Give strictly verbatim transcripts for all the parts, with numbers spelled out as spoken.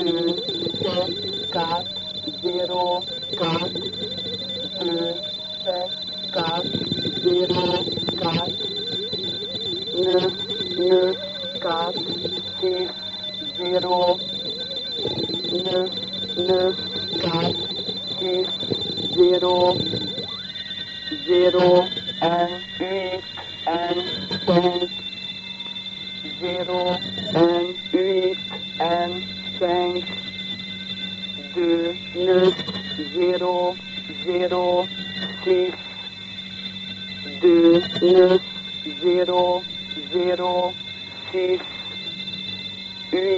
deux, sept, quatre, zéro, quatre, deux, sept, quatre, zéro, quatre, neuf, neuf, quatre, six, zéro, neuf, neuf, quatre, six, zéro, zéro, un, huit, un, cinq, zéro, un, huit, un, cinq, deux, neuf, zéro, zéro, six, deux, neuf, zéro, zéro, six, huit.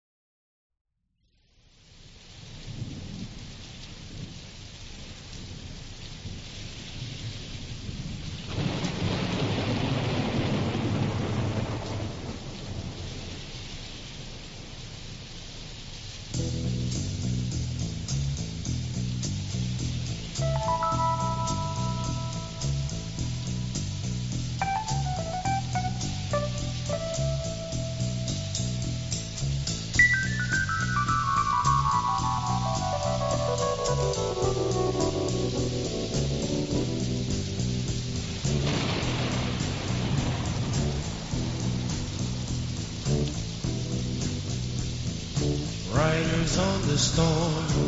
Riders on the storm,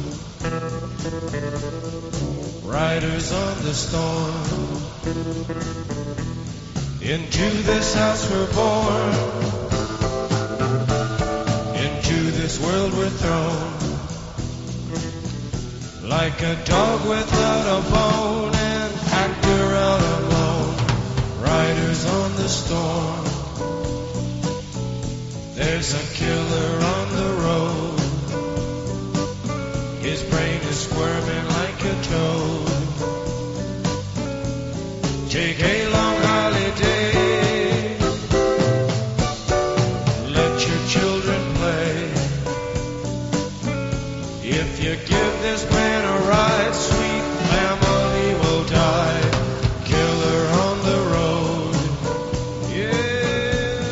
riders on the storm. Into this house we're born, into this world we're thrown. Like a dog without a bone, an actor out alone. Riders on the storm, there's a killer on the road. His brain is squirming like a toad. Take a long holiday, let your children play. If you give this man a ride, sweet family will die. Killer on the road, yeah.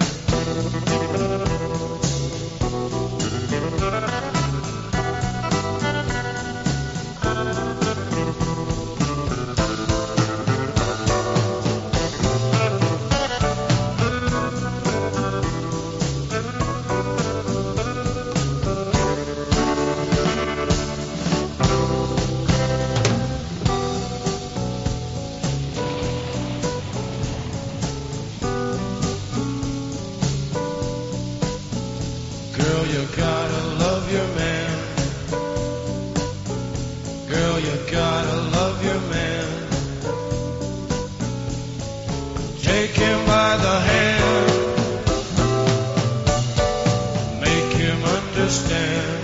Girl, you gotta love your man. Girl, you gotta love your man. Take him by the hand, make him understand.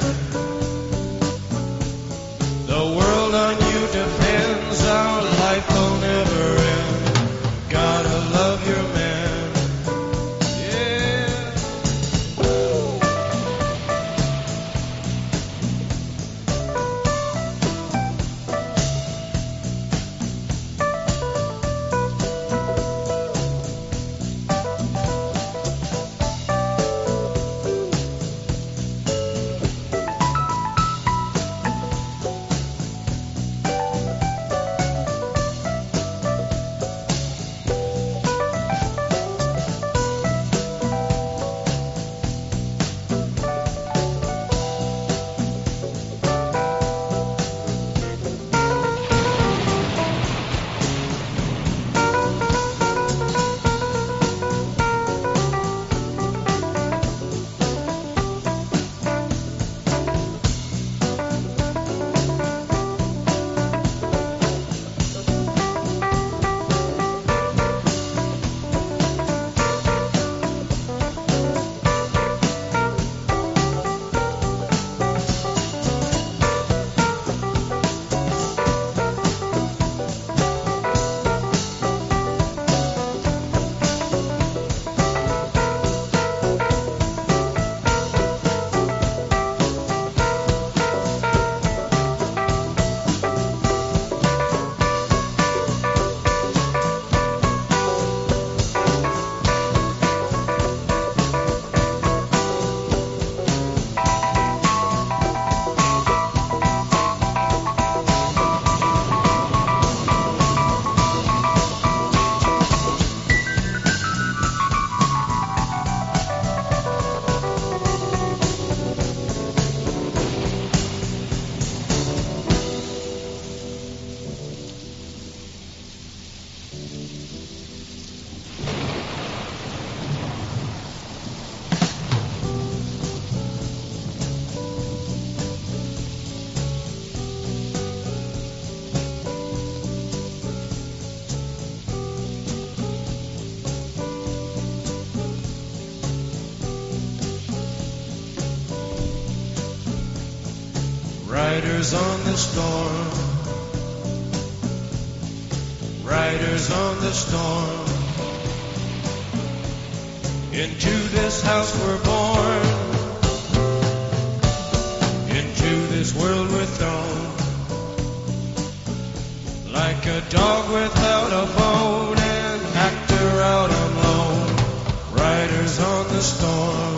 The world on you depends, our life will never end. Gotta love your man, yeah. Riders on the storm, riders on the storm. Into this house we're born, into this world we're thrown, like a dog without a bone, an actor out on loan. Riders on the storm.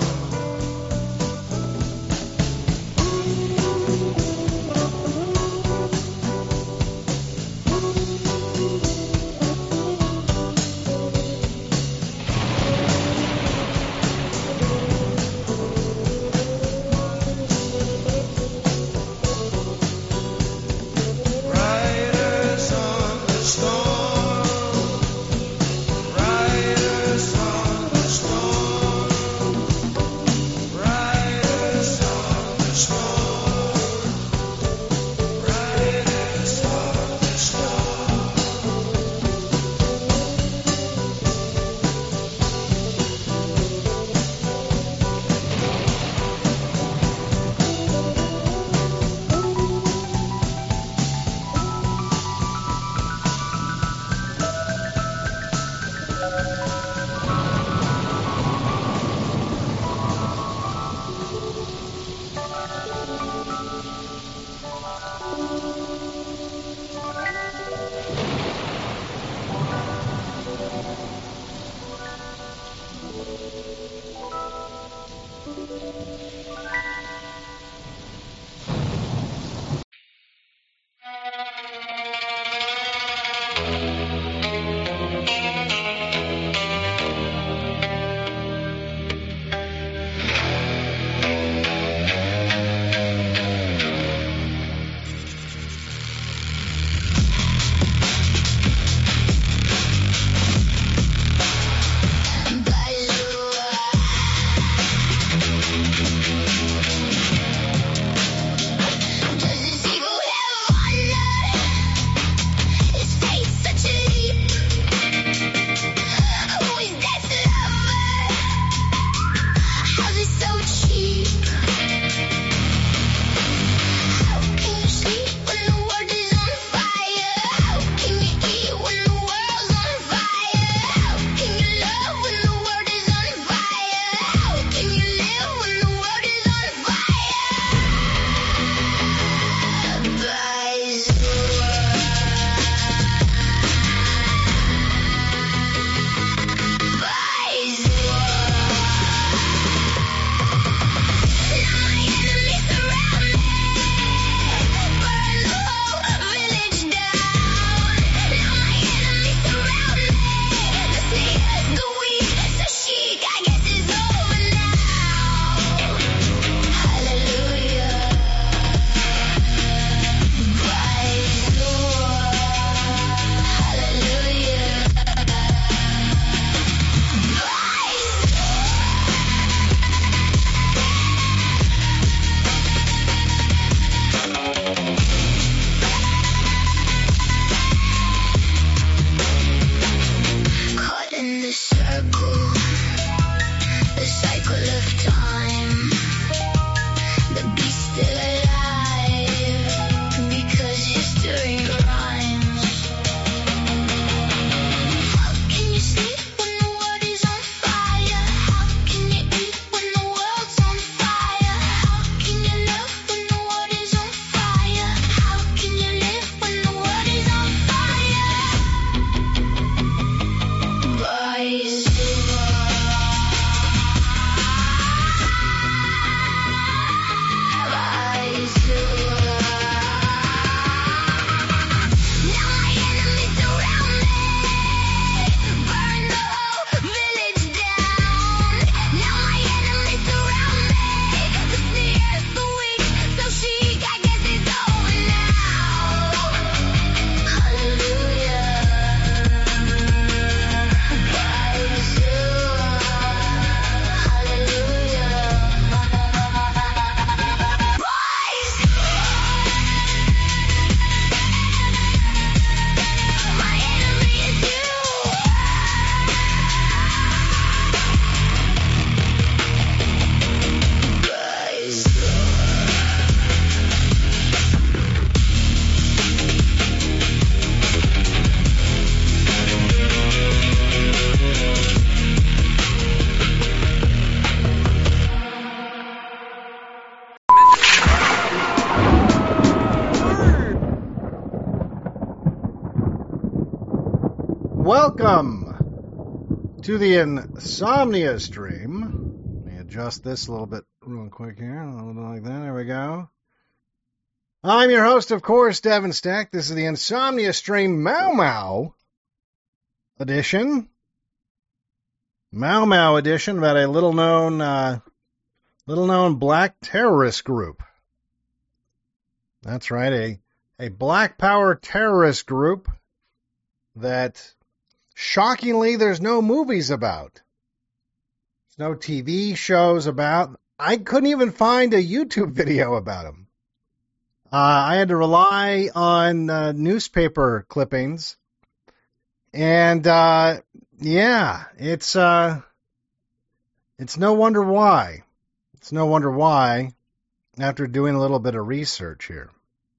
Welcome to the Insomnia Stream. Let me adjust this a little bit real quick here. A little bit like that. There we go. I'm your host, of course, Devin Stack. This is the Insomnia Stream Mau Mau edition. Mau Mau edition about a little-known, uh, little-known black terrorist group. That's right, a, a black power terrorist group that, shockingly, there's no movies about. There's no T V shows about. I couldn't even find a YouTube video about them. Uh, I had to rely on uh, newspaper clippings. And, uh, yeah, it's, uh, it's no wonder why. It's no wonder why, after doing a little bit of research here.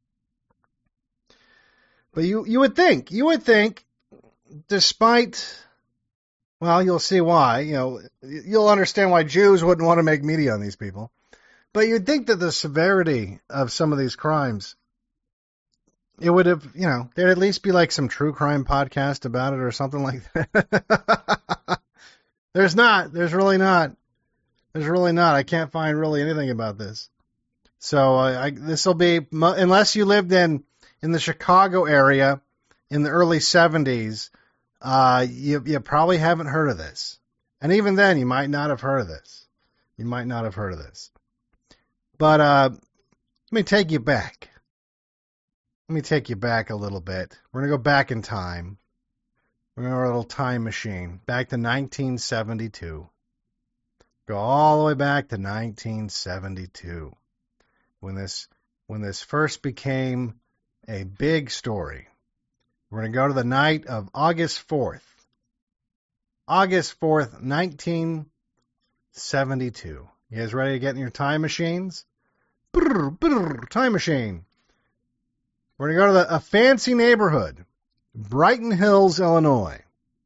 But you, you would think, you would think, despite, well, you'll see why, you know, you'll understand why Jews wouldn't want to make media on these people. But you'd think that the severity of some of these crimes, it would have, you know, there'd at least be like some true crime podcast about it or something like that. There's not. There's really not. There's really not. I can't find really anything about this. So uh, I, this will be, unless you lived in, in the Chicago area in the early seventies, uh, you, you probably haven't heard of this. And even then, you might not have heard of this. You might not have heard of this. But uh, let me take you back. Let me take you back a little bit. We're going to go back in time. We're going to go a little time machine. Back to nineteen seventy-two. Go all the way back to nineteen seventy-two. When this, when this first became a big story. We're going to go to the night of August fourth. August fourth, nineteen seventy-two. You guys ready to get in your time machines? Brr, brr, time machine. We're going to go to the, a fancy neighborhood. Brighton Hills, Illinois.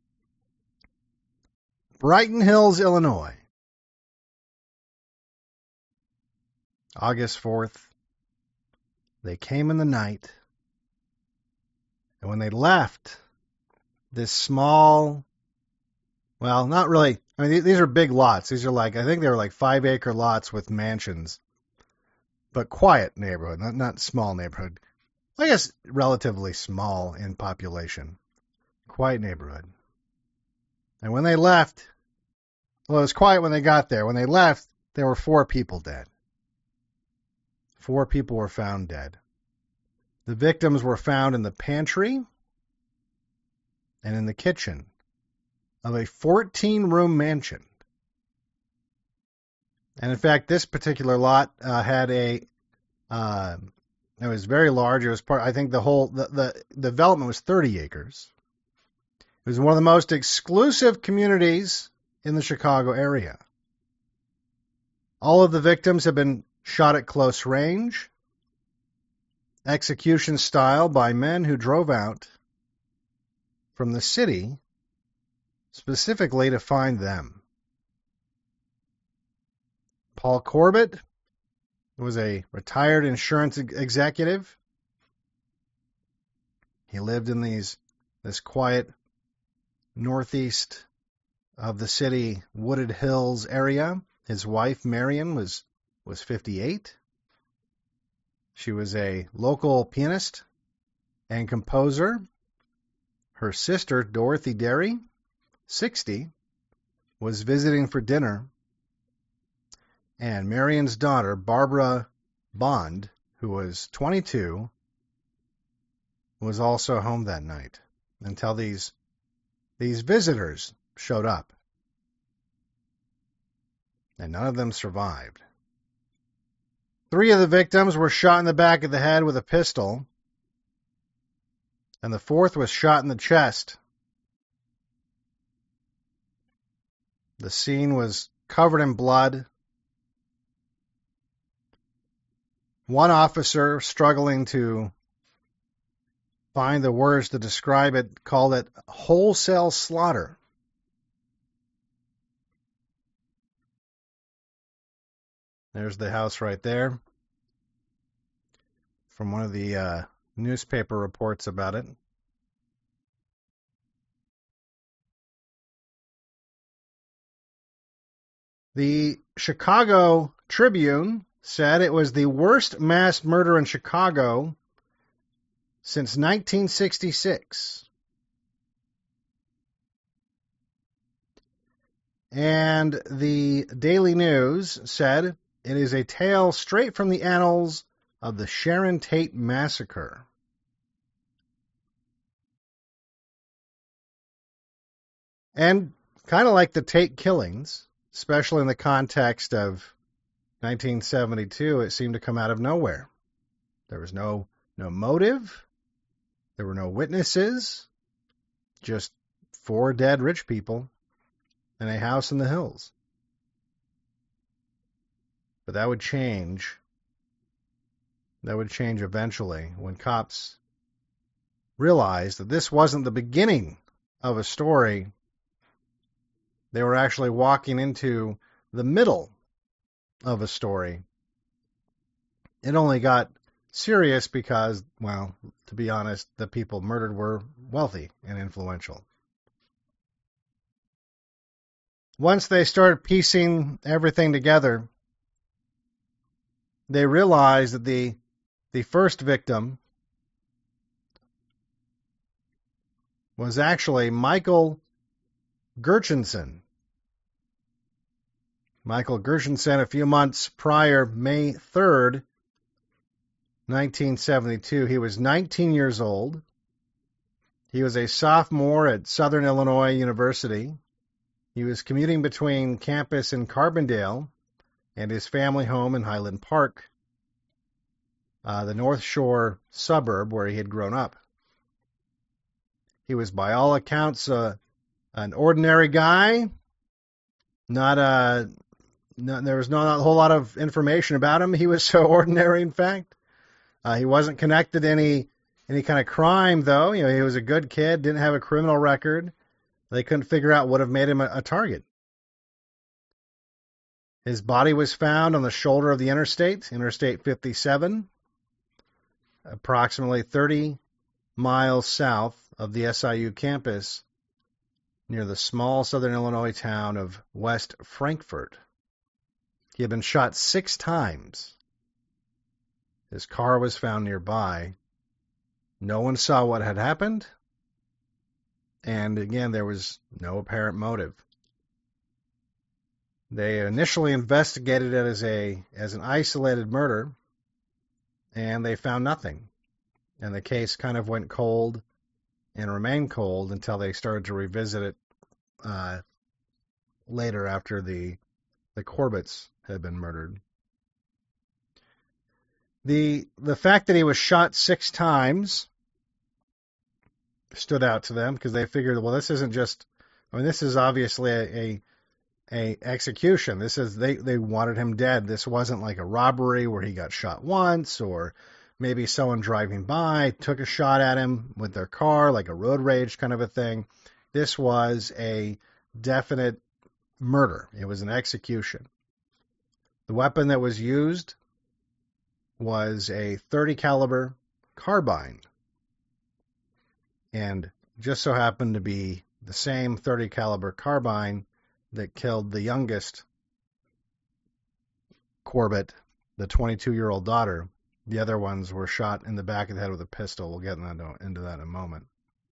Brighton Hills, Illinois. August fourth. They came in the night. And when they left this small, well, not really, I mean, these are big lots. These are like, I think they were like five acre lots with mansions, but quiet neighborhood, not, not small neighborhood. I guess relatively small in population. Quiet neighborhood. And when they left, well, it was quiet when they got there. When they left, there were four people dead. Four people were found dead. The victims were found in the pantry and in the kitchen of a fourteen-room mansion. And in fact, this particular lot uh, had a, uh, it was very large. It was part, I think the whole, the, the development was thirty acres. It was one of the most exclusive communities in the Chicago area. All of the victims have been shot at close range, execution style by men who drove out from the city specifically to find them. Paul Corbett was a retired insurance executive. He lived in these this quiet northeast of the city, Wooded Hills area. His wife, Marion, was, was fifty-eight. She was a local pianist and composer. Her sister, Dorothy Derry, sixty, was visiting for dinner. And Marion's daughter, Barbara Bond, who was twenty-two, was also home that night until these, these visitors showed up. And none of them survived. Three of the victims were shot in the back of the head with a pistol, and the fourth was shot in the chest. The scene was covered in blood. One officer, struggling to find the words to describe it, called it wholesale slaughter. There's the house right there. From one of the uh, newspaper reports about it. The Chicago Tribune said it was the worst mass murder in Chicago since nineteen sixty-six. And the Daily News said it is a tale straight from the annals of the Sharon Tate massacre. And kind of like the Tate killings, especially in the context of nineteen seventy-two, it seemed to come out of nowhere. There was no no motive. There were no witnesses. Just four dead rich people in a house in the hills. But that would change. That would change eventually when cops realized that this wasn't the beginning of a story. They were actually walking into the middle of a story. It only got serious because, well, to be honest, the people murdered were wealthy and influential. Once they started piecing everything together, they realized that the the first victim was actually Michael Gershenson. Michael Gershenson, a few months prior, May third, nineteen seventy-two, he was nineteen years old. He was a sophomore at Southern Illinois University. He was commuting between campus in Carbondale and his family home in Highland Park, uh, the North Shore suburb where he had grown up. He was, by all accounts, uh, an ordinary guy. Not a, not, there was not a whole lot of information about him. He was so ordinary, in fact. Uh, he wasn't connected to any any kind of crime, though. You know, he was a good kid, didn't have a criminal record. They couldn't figure out what would have made him a, a target. His body was found on the shoulder of the interstate, Interstate fifty-seven, approximately thirty miles south of the S I U campus, near the small southern Illinois town of West Frankfort. He had been shot six times. His car was found nearby. No one saw what had happened. And again, there was no apparent motive. They initially investigated it as a as an isolated murder, and they found nothing. And the case kind of went cold and remained cold until they started to revisit it uh, later after the the Corbetts had been murdered. The the fact that he was shot six times stood out to them because they figured, well, this isn't just, I mean, this is obviously a, a, a execution. This is, they, they wanted him dead. This wasn't like a robbery where he got shot once, or maybe someone driving by took a shot at him with their car, like a road rage kind of a thing. This was a definite murder. It was an execution. The weapon that was used was a thirty caliber carbine, and just so happened to be the same thirty caliber carbine that killed the youngest Corbett, the twenty-two-year-old daughter. The other ones were shot in the back of the head with a pistol. We'll get into that in a moment.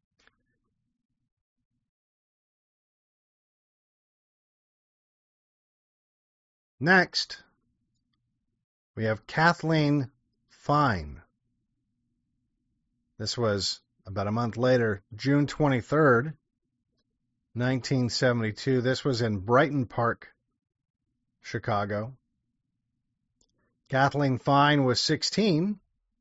Next, we have Kathleen Fine. This was about a month later, June twenty-third, nineteen seventy-two. This was in Brighton Park, Chicago. Kathleen Fine was sixteen.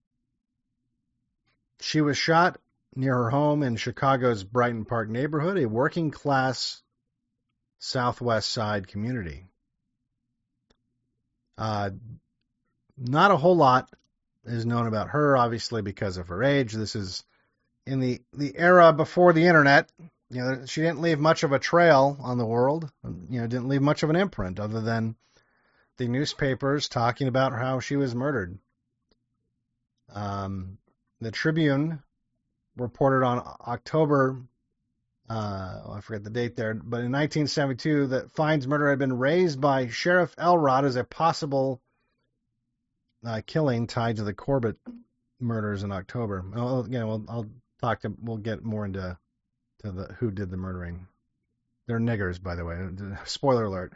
She was shot near her home in Chicago's Brighton Park neighborhood, a working-class Southwest Side community. Uh, not a whole lot is known about her, obviously, because of her age. This is in the, the era before the internet. You know, she didn't leave much of a trail on the world. You know, didn't leave much of an imprint other than the newspapers talking about how she was murdered. Um, the Tribune reported on October uh, well, I forget the date there, but in nineteen seventy-two, that Fine's murder had been raised by Sheriff Elrod as a possible uh, killing tied to the Corbett murders in October. I'll, you know, we'll, I'll talk to, we'll get more into to the who did the murdering. They're niggers, by the way. Spoiler alert.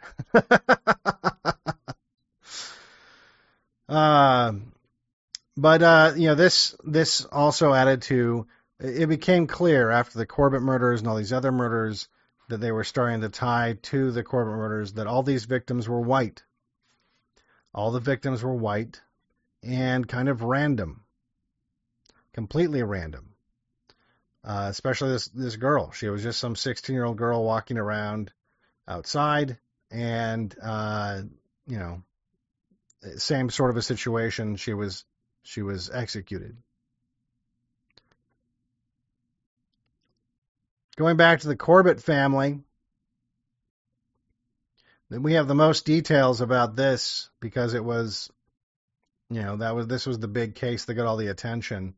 uh, but uh, you know, this this also added to. It became clear after the Corbett murders and all these other murders that they were starting to tie to the Corbett murders that all these victims were white. All the victims were white and kind of random. Completely random. Uh, especially this, this girl. She was just some sixteen-year-old girl walking around outside and, uh, you know, same sort of a situation. She was, she was executed. Going back to the Corbett family, we have the most details about this because it was, you know, that was this was the big case that got all the attention.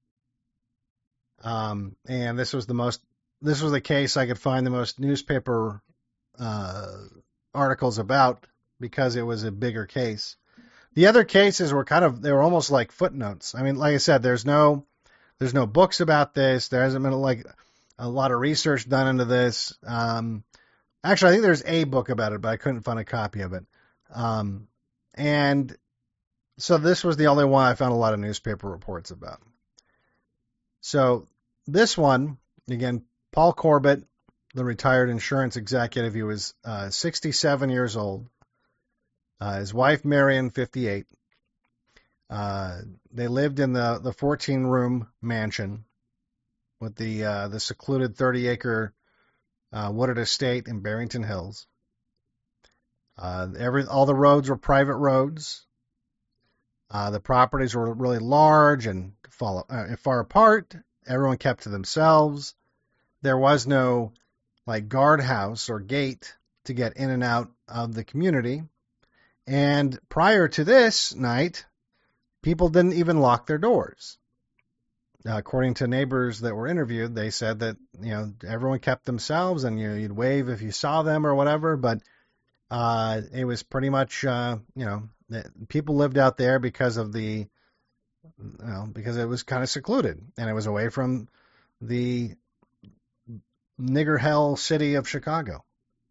Um, and this was the most, this was the case I could find the most newspaper uh, articles about because it was a bigger case. The other cases were kind of, they were almost like footnotes. I mean, like I said, there's no, there's no books about this. There hasn't been like a lot of research done into this. Um, actually, I think there's a book about it, but I couldn't find a copy of it. Um, and so this was the only one I found a lot of newspaper reports about. So this one, again, Paul Corbett, the retired insurance executive, he was uh, sixty-seven years old. Uh, his wife, Marion, fifty-eight. Uh, they lived in the, the fourteen-room mansion with the uh, the secluded thirty-acre uh, wooded estate in Barrington Hills. Uh, every all the roads were private roads. Uh, the properties were really large and fall, uh, far apart. Everyone kept to themselves. There was no like guardhouse or gate to get in and out of the community. And prior to this night, people didn't even lock their doors. Uh, according to neighbors that were interviewed, they said that, you know, everyone kept themselves and you know, you'd wave if you saw them or whatever, but uh, it was pretty much, uh, you know, people lived out there because of the, you know, because it was kind of secluded and it was away from the nigger hell city of Chicago.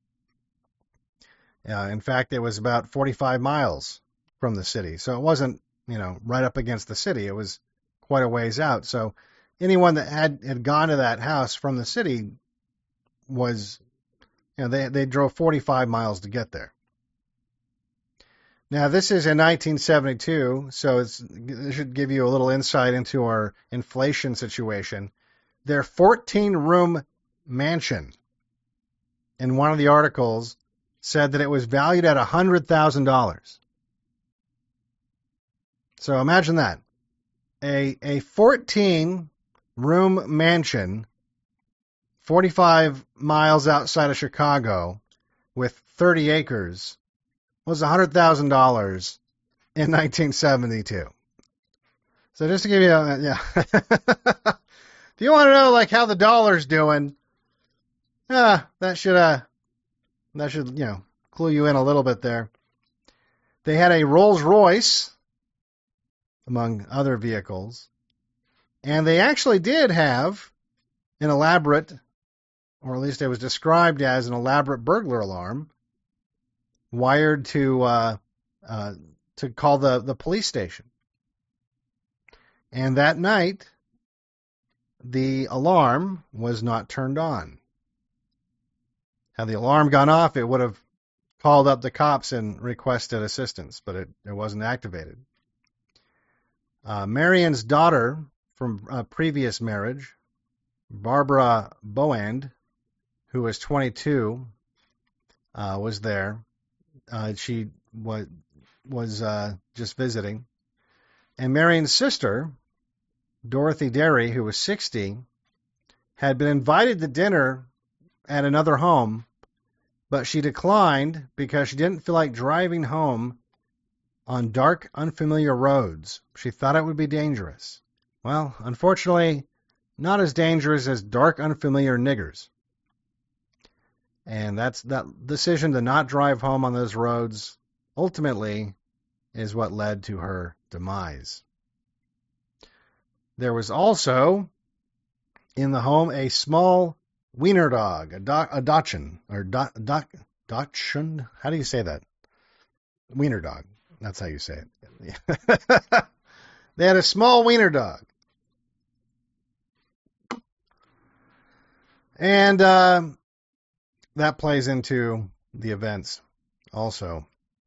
Uh, in fact, it was about forty-five miles from the city. So it wasn't, you know, right up against the city. It was quite a ways out. So anyone that had, had gone to that house from the city was, you know, they, they drove forty-five miles to get there. Now, this is in nineteen seventy-two, so it's, it should give you a little insight into our inflation situation. Their fourteen-room mansion, in one of the articles, said that it was valued at one hundred thousand dollars. So imagine that. A a fourteen-room mansion, forty-five miles outside of Chicago, with thirty acres, was one hundred thousand dollars in nineteen seventy-two. So just to give you a, yeah. If you want to know like how the dollar's doing, ah, that should uh that should, you know, clue you in a little bit there. They had a Rolls-Royce among other vehicles, and they actually did have an elaborate, or at least it was described as an elaborate burglar alarm wired to uh, uh, to call the, the police station. And that night, the alarm was not turned on. Had the alarm gone off, it would have called up the cops and requested assistance, but it, it wasn't activated. Uh, Marion's daughter from a previous marriage, Barbara Boand, who was twenty-two, uh, was there. Uh, she was, was uh, just visiting. And Marion's sister, Dorothy Derry, who was sixty, had been invited to dinner at another home, but she declined because she didn't feel like driving home on dark, unfamiliar roads. She thought it would be dangerous. Well, unfortunately, not as dangerous as dark, unfamiliar niggers. And that's that decision to not drive home on those roads ultimately is what led to her demise. There was also in the home a small wiener dog, a, do, a Dachshund, or do, do, Dachshund? How do you say that? Wiener dog. That's how you say it. They had a small wiener dog. And uh, that plays into the events also.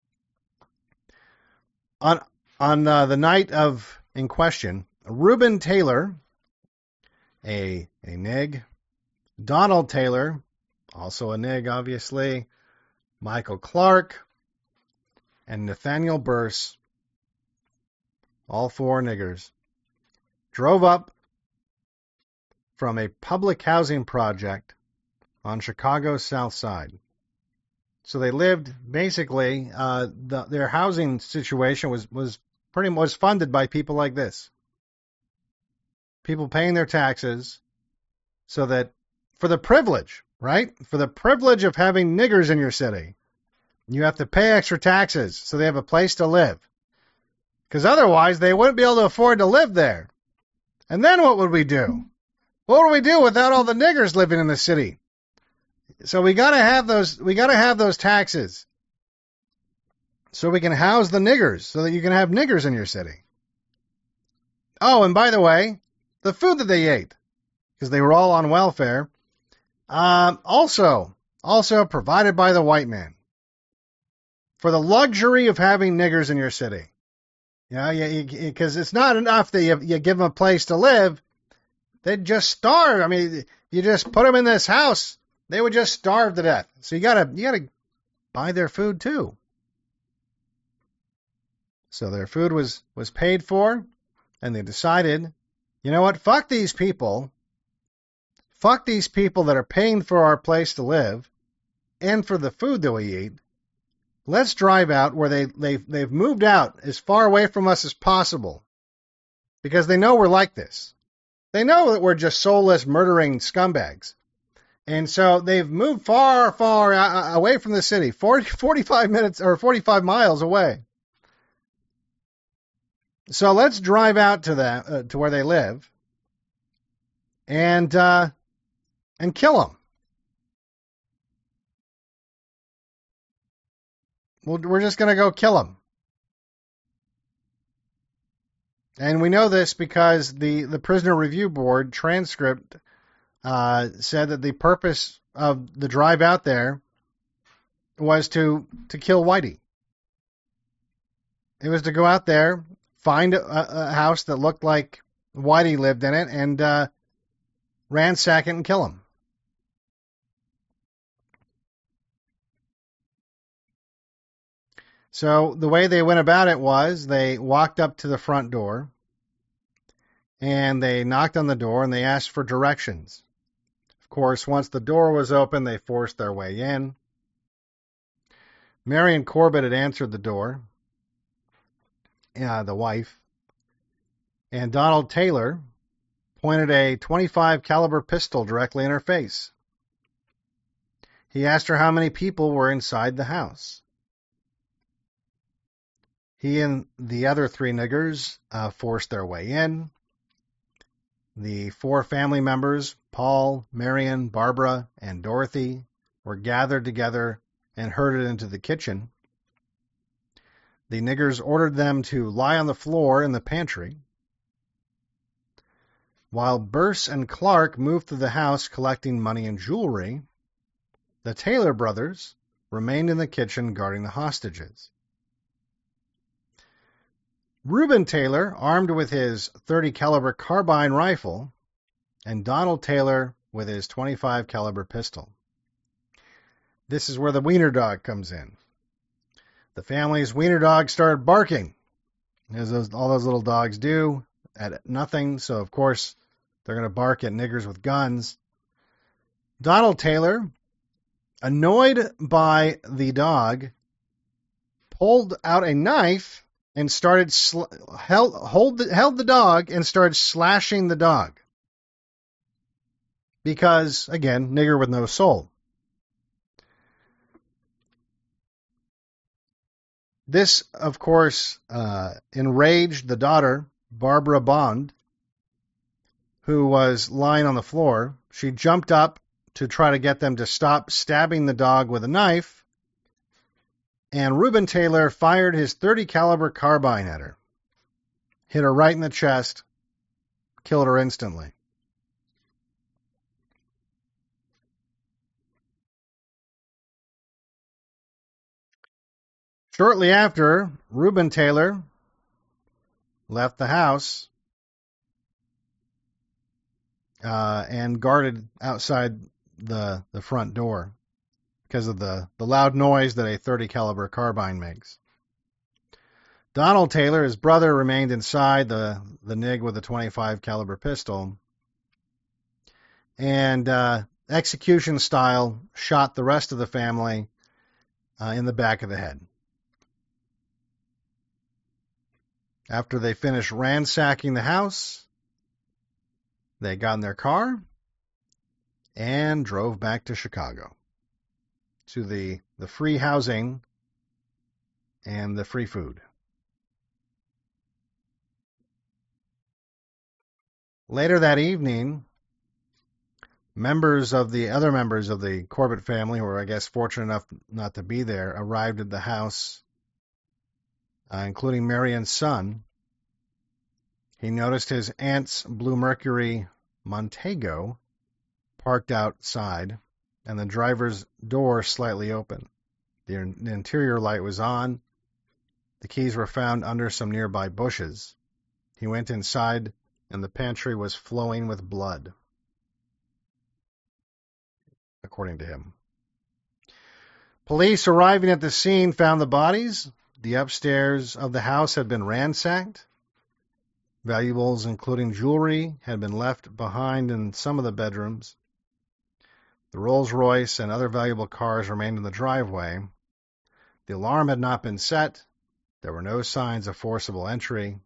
On on uh, the night of in question, Reuben Taylor, a a nig, Donald Taylor, also a nig, obviously, Michael Clark, and Nathaniel Burse, all four niggers, drove up from a public housing project on Chicago's South Side. So they lived basically uh, the, their housing situation was was pretty was funded by people like this, people paying their taxes, so that for the privilege, right, for the privilege of having niggers in your city, you have to pay extra taxes so they have a place to live, because otherwise they wouldn't be able to afford to live there. And then what would we do? What would we do without all the niggers living in the city? So we gotta have those. We gotta have those taxes, so we can house the niggers, so that you can have niggers in your city. Oh, and by the way, the food that they ate, because they were all on welfare, um, also also provided by the white man for the luxury of having niggers in your city. You know, because it's not enough that you, you give them a place to live. They'd just starve. I mean, you just put them in this house, they would just starve to death. So you gotta you gotta buy their food too. So their food was, was paid for, and they decided, you know what, fuck these people. Fuck these people that are paying for our place to live and for the food that we eat. Let's drive out where they, they, they've moved out as far away from us as possible, because they know we're like this. They know that we're just soulless, murdering scumbags. And so they've moved far, far away from the city, forty, forty-five minutes or forty-five miles away. So let's drive out to them, uh, to where they live, and uh, and kill them. Well, we're just going to go kill them. And we know this because the, the Prisoner Review Board transcript uh, said that the purpose of the drive out there was to, to kill Whitey. It was to go out there, find a, a house that looked like Whitey lived in it, and uh, ransack it and kill him. So the way they went about it was they walked up to the front door and they knocked on the door and they asked for directions. Of course, once the door was open, they forced their way in. Marion Corbett had answered the door, uh, the wife, and Donald Taylor pointed a twenty-five caliber pistol directly in her face. He asked her how many people were inside the house. He and the other three niggers uh, forced their way in. The four family members, Paul, Marion, Barbara, and Dorothy, were gathered together and herded into the kitchen. The niggers ordered them to lie on the floor in the pantry, while Burse and Clark moved through the house collecting money and jewelry. The Taylor brothers remained in the kitchen guarding the hostages. Reuben Taylor, armed with his thirty caliber carbine rifle, and Donald Taylor with his twenty-five caliber pistol. This is where the wiener dog comes in. The family's wiener dog started barking, as those, all those little dogs do, at nothing, so of course they're going to bark at niggers with guns. Donald Taylor, annoyed by the dog, pulled out a knife and started sl- held hold the, held the dog and started slashing the dog. Because, again, nigger with no soul. This, of course, uh, enraged the daughter, Barbara Bond, who was lying on the floor. She jumped up to try to get them to stop stabbing the dog with a knife, and Reuben Taylor fired his thirty caliber carbine at her, hit her right in the chest, killed her instantly. Shortly after, Reuben Taylor left the house uh, and guarded outside the the front door because of the, the loud noise that a thirty caliber carbine makes. Donald Taylor, his brother, remained inside the, the N I G with a twenty-five caliber pistol, and uh, execution style shot the rest of the family uh, in the back of the head. After they finished ransacking the house, they got in their car and drove back to Chicago to the, the free housing and the free food. Later that evening, members of the other members of the Corbett family, who were, I guess, fortunate enough not to be there, arrived at the house, uh, including Marion's son. He noticed his aunt's Blue Mercury Montego parked outside, and the driver's door slightly open. The interior light was on. The keys were found under some nearby bushes. He went inside, and the pantry was flowing with blood, according to him. Police arriving at the scene found the bodies. The upstairs of the house had been ransacked. Valuables, including jewelry, had been left behind in some of the bedrooms. The Rolls-Royce and other valuable cars remained in the driveway. The alarm had not been set. There were no signs of forcible entry.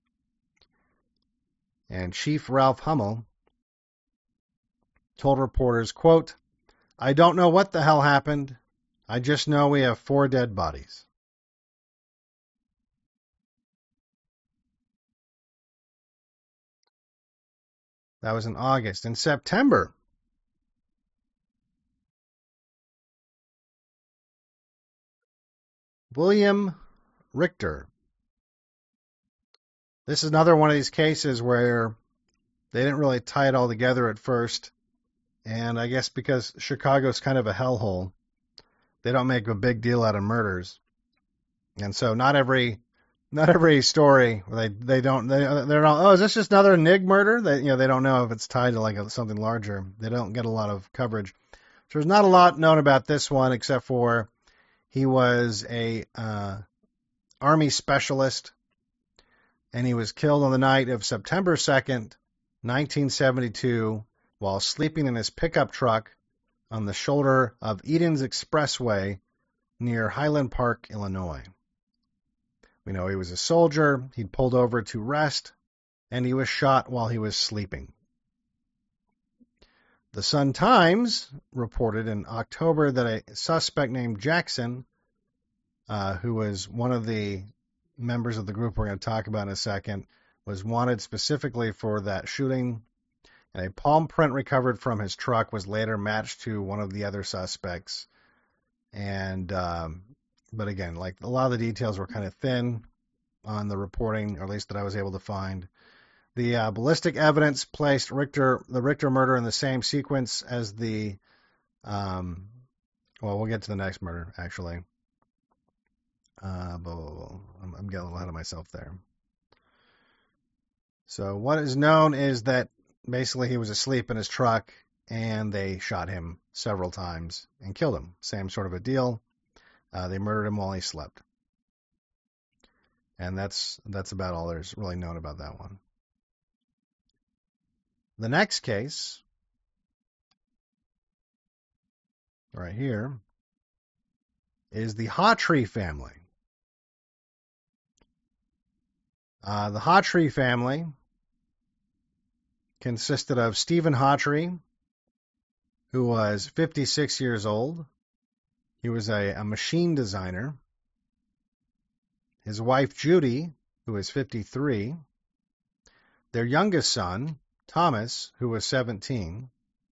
And Chief Ralph Hummel told reporters, quote, "I don't know what the hell happened. I just know we have four dead bodies." That was in August. In September, William Richter. This is another one of these cases where they didn't really tie it all together at first. And I guess because Chicago's kind of a hellhole, they don't make a big deal out of murders. And so not every not every story they they don't they they're not, oh, is this just another N I G murder? They you know they don't know if it's tied to like a, something larger. They don't get a lot of coverage. So there's not a lot known about this one except for he was a uh, Army specialist, and he was killed on the night of September second, nineteen seventy-two, while sleeping in his pickup truck on the shoulder of Eden's Expressway near Highland Park, Illinois. We know he was a soldier. He'd pulled over to rest, and he was shot while he was sleeping. The Sun-Times reported in October that a suspect named Jackson, uh, who was one of the members of the group we're going to talk about in a second, was wanted specifically for that shooting, and a palm print recovered from his truck was later matched to one of the other suspects. And um, but again, like a lot of the details were kind of thin on the reporting, or at least that I was able to find. The uh, ballistic evidence placed Richter, the Richter murder in the same sequence as the, um, well, we'll get to the next murder, actually. Uh, blah, blah, blah. I'm, I'm getting a little ahead of myself there. So what is known is that basically he was asleep in his truck, and they shot him several times and killed him. Same sort of a deal. Uh, they murdered him while he slept. And that's that's about all there's really known about that one. The next case, right here, is the Hawtree family. Uh, the Hawtree family consisted of Stephen Hawtree, who was fifty-six years old. He was a, a machine designer. his wife Judy, who was fifty-three, their youngest son, Thomas, who was seventeen.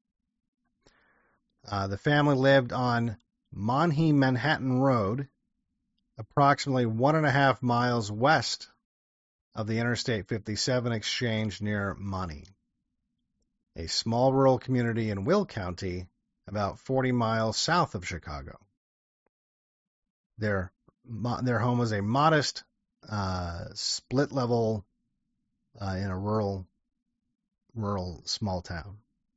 Uh, the family lived on Monhe Manhattan Road, approximately one and a half miles west of the Interstate fifty-seven exchange near Money, a small rural community in Will County, about forty miles south of Chicago. Their their home was a modest uh, split level uh, in a rural rural small town.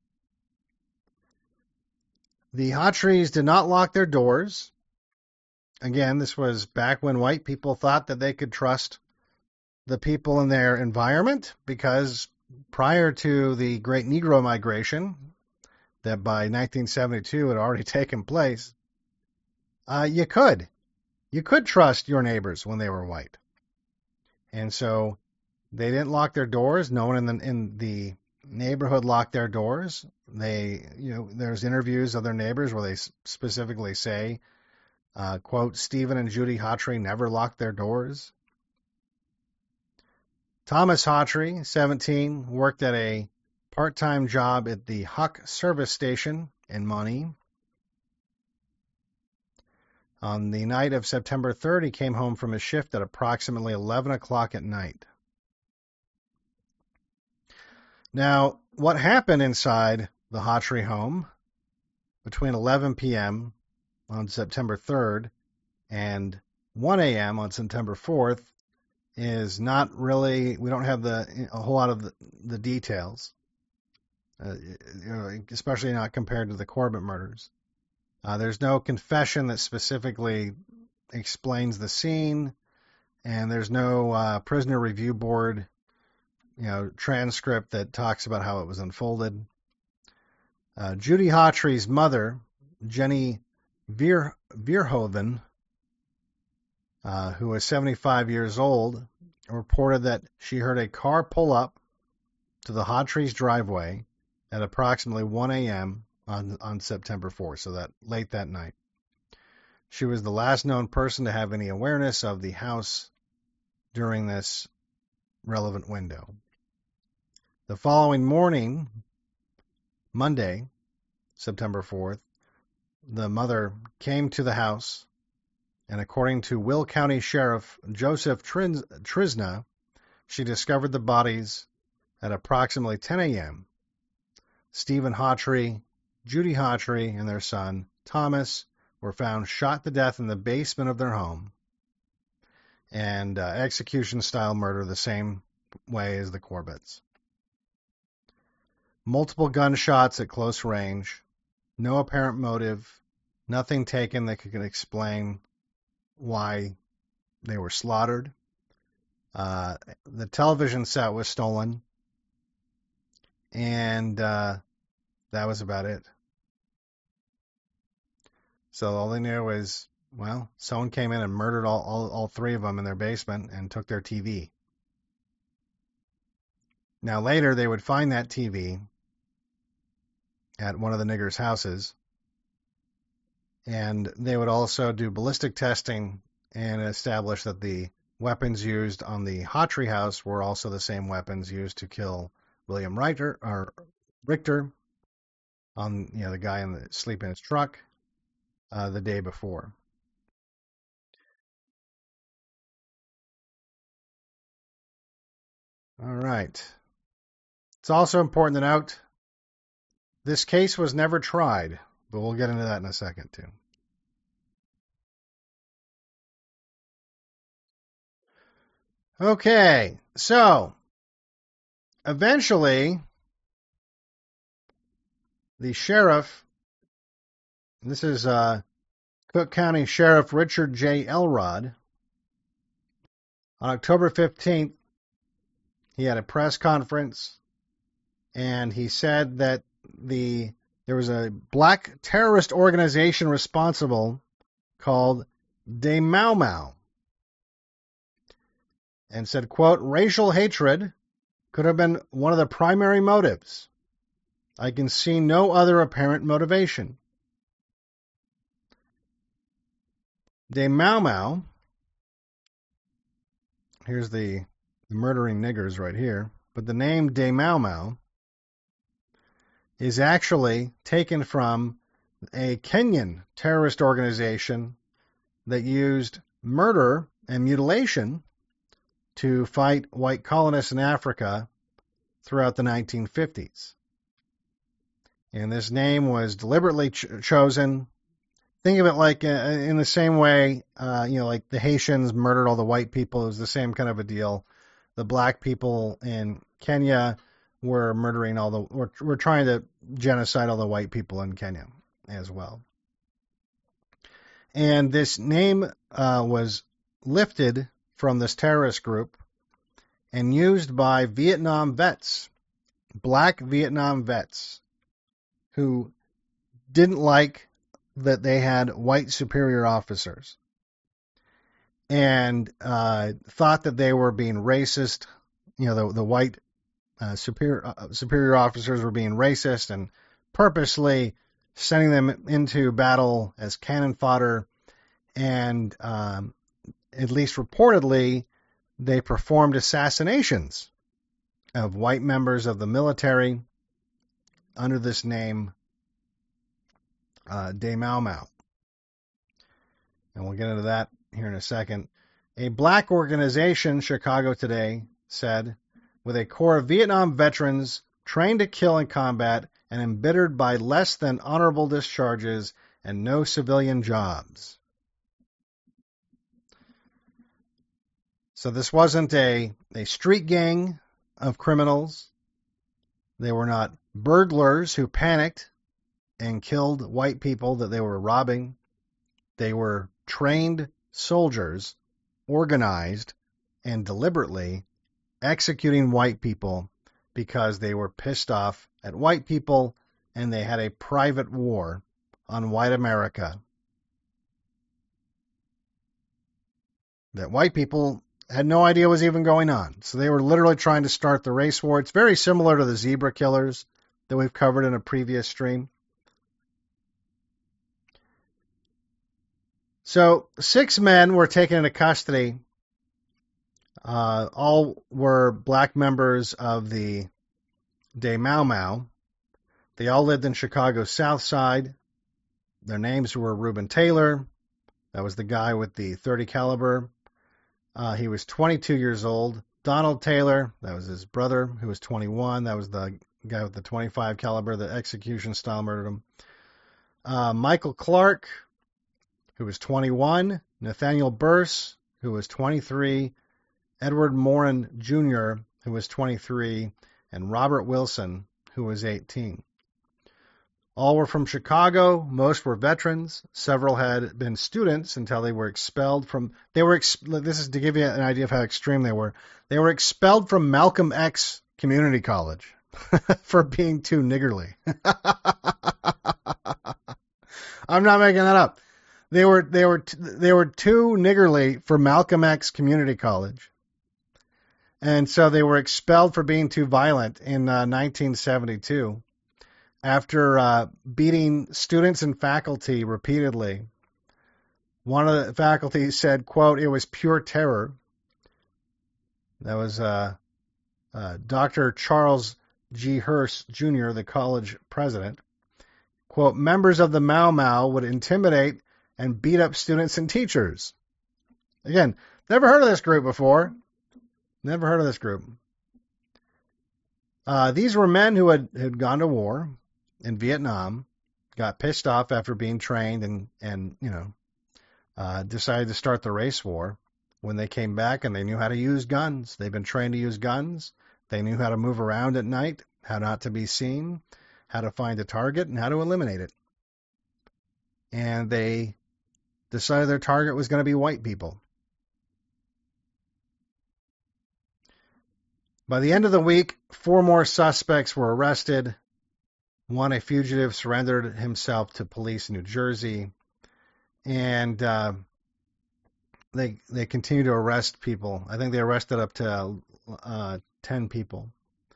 The Hawtreys did not lock their doors. Again, this was back when white people thought that they could trust the people in their environment, because prior to the Great Negro Migration, that by nineteen seventy-two had already taken place, uh, you could. You could trust your neighbors when they were white. And so they didn't lock their doors. No one in the, in the neighborhood locked their doors. They, you know, there's interviews of their neighbors where they specifically say, uh, quote, Stephen and Judy Hawtrey never locked their doors. Thomas Hawtrey, seventeen, worked at a part-time job at the Huck service station in Money. On the night of September third, he came home from his shift at approximately eleven o'clock at night. Now, what happened inside the Hawtrey home between eleven p.m. on September third and one a.m. on September fourth is not really, we don't have the a whole lot of the, the details, uh, you know, especially not compared to the Corbett murders. Uh, there's no confession that specifically explains the scene, and there's no uh, prisoner review board, you know, transcript that talks about how it was unfolded. Uh, Judy Hawtrey's mother, Jenny Veer, Veerhoven, uh, who was seventy-five years old, reported that she heard a car pull up to the Hawtrey's driveway at approximately one a.m. on on September fourth, so that late that night. She was the last known person to have any awareness of the house during this relevant window. The following morning, Monday, September fourth, the mother came to the house, and according to Will County Sheriff Joseph Trisna, she discovered the bodies at approximately ten a.m. Stephen Hawtrey, Judy Hawtrey, and their son, Thomas, were found shot to death in the basement of their home, and uh, execution-style murder the same way as the Corbetts. Multiple gunshots at close range, no apparent motive, nothing taken that could explain why they were slaughtered. Uh, the television set was stolen, and uh, that was about it. So all they knew was, well, someone came in and murdered all, all, all three of them in their basement and took their T V. Now later they would find that T V at one of the niggers' houses, and they would also do ballistic testing and establish that the weapons used on the Hawtrey house were also the same weapons used to kill William Richter, or Richter, on you know the guy in the sleep in his truck uh, the day before. All right. It's also important to note this case was never tried, but we'll get into that in a second too. Okay, so eventually the sheriff, this is uh, Cook County Sheriff Richard J. Elrod, on October fifteenth, he had a press conference, and he said that the there was a black terrorist organization responsible called De Mau Mau, and said, quote, racial hatred could have been one of the primary motives. I can see no other apparent motivation. De Mau Mau here's the, the murdering niggers right here. But the name De Mau Mau is actually taken from a Kenyan terrorist organization that used murder and mutilation to fight white colonists in Africa throughout the nineteen fifties. And this name was deliberately ch- chosen. Think of it like uh, in the same way, uh, you know, like the Haitians murdered all the white people. It was the same kind of a deal. The black people in Kenya were murdering all the, were, were trying to genocide all the white people in Kenya as well. And this name uh, was lifted from this terrorist group and used by Vietnam vets, black Vietnam vets, who didn't like that they had white superior officers and uh, thought that they were being racist. You know, the, the white uh, superior uh, superior officers were being racist and purposely sending them into battle as cannon fodder. And um, at least reportedly, they performed assassinations of white members of the military under this name, uh, De Mau Mau. And we'll get into that here in a second. A black organization, Chicago Today, said, with a core of Vietnam veterans trained to kill in combat and embittered by less than honorable discharges and no civilian jobs. So this wasn't a, a street gang of criminals. They were not burglars who panicked and killed white people that they were robbing. They were trained soldiers, organized and deliberately executing white people because they were pissed off at white people and they had a private war on white America that white people had no idea was even going on. So they were literally trying to start the race war. It's very similar to the zebra killers that we've covered in a previous stream. So six men were taken into custody. Uh, all were black members of the De Mau Mau. They all lived in Chicago's South Side. Their names were Reuben Taylor. That was the guy with the thirty caliber. Uh, he was twenty-two years old. Donald Taylor, that was his brother, who was twenty-one. That was the guy with the twenty-five caliber, the execution style murdered him. Uh, Michael Clark, who was twenty-one. Nathaniel Burse, who was twenty-three. Edward Morin Junior, who was twenty-three. And Robert Wilson, who was eighteen. All were from Chicago. Most were veterans. Several had been students until they were expelled from, they were, ex, this is to give you an idea of how extreme they were. They were expelled from Malcolm X Community College for being too niggerly. I'm not making that up. They were, they were, they were too niggerly for Malcolm X Community College. And so they were expelled for being too violent in uh, nineteen seventy-two. After uh, beating students and faculty repeatedly. One of the faculty said, quote, it was pure terror. That was uh, uh, Doctor Charles G. Hurst, Junior, the college president. Quote, members of the Mau Mau would intimidate and beat up students and teachers. Again, never heard of this group before. Never heard of this group. Uh, these were men who had, had gone to war in Vietnam, got pissed off after being trained and, and you know, uh, decided to start the race war. When they came back and they knew how to use guns. They've been trained to use guns. They knew how to move around at night, how not to be seen, how to find a target, and how to eliminate it. And they decided their target was going to be white people. By the end of the week, four more suspects were arrested. One, a fugitive, surrendered himself to police in New Jersey. And uh, they they continue to arrest people. I think they arrested up to uh, ten people.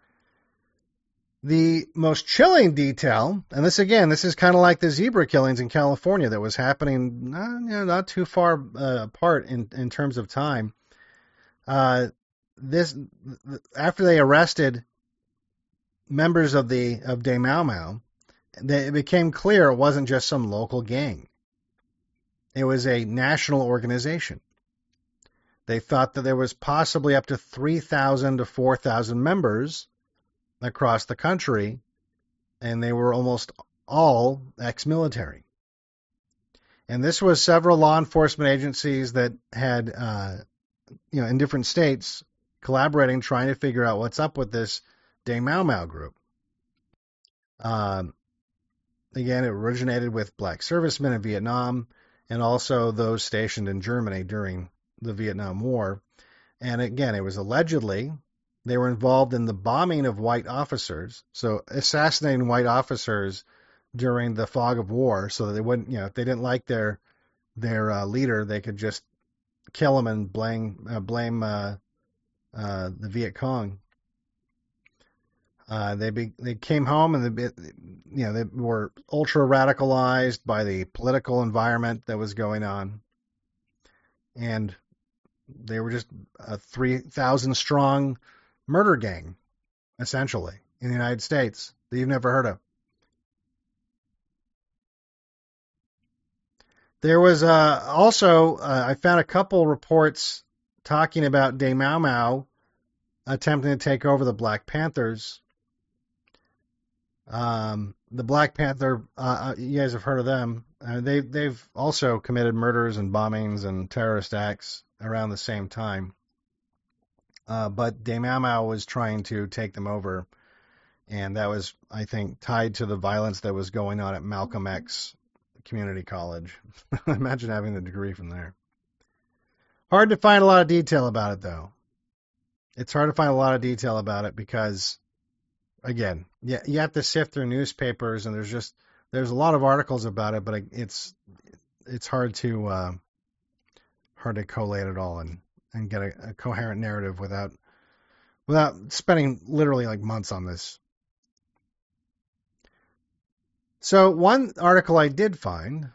The most chilling detail, and this again, this is kind of like the zebra killings in California that was happening not, you know, not too far uh, apart in, in terms of time. Uh, this after they arrested members of the of De Mau Mau, it became clear it wasn't just some local gang. It was a national organization. They thought that there was possibly up to three thousand to four thousand members across the country, and they were almost all ex-military. And this was several law enforcement agencies that had, uh, you know, in different states, collaborating, trying to figure out what's up with this De Mau Mau group. Um, again, it originated with black servicemen in Vietnam and also those stationed in Germany during the Vietnam War. And again, it was allegedly they were involved in the bombing of white officers, so assassinating white officers during the fog of war, so that they wouldn't, you know, if they didn't like their their uh, leader, they could just kill him and blame uh, blame uh, uh, the Viet Cong. Uh, they be, they came home and they, you know, they were ultra radicalized by the political environment that was going on, and they were just a three thousand strong murder gang, essentially, in the United States that you've never heard of. There was uh, also, uh, I found a couple reports talking about De Mau Mau attempting to take over the Black Panthers. Um, the Black Panther, uh, you guys have heard of them. Uh, they, they've also committed murders and bombings and terrorist acts around the same time. Uh, but De Mau Mau was trying to take them over, and that was, I think, tied to the violence that was going on at Malcolm X Community College. Imagine having the degree from there. Hard to find a lot of detail about it, though. It's hard to find a lot of detail about it because, again, yeah, you have to sift through newspapers, and there's just there's a lot of articles about it, but it's it's hard to uh, hard to collate it all and, and get a, a coherent narrative without without spending literally like months on this. So one article I did find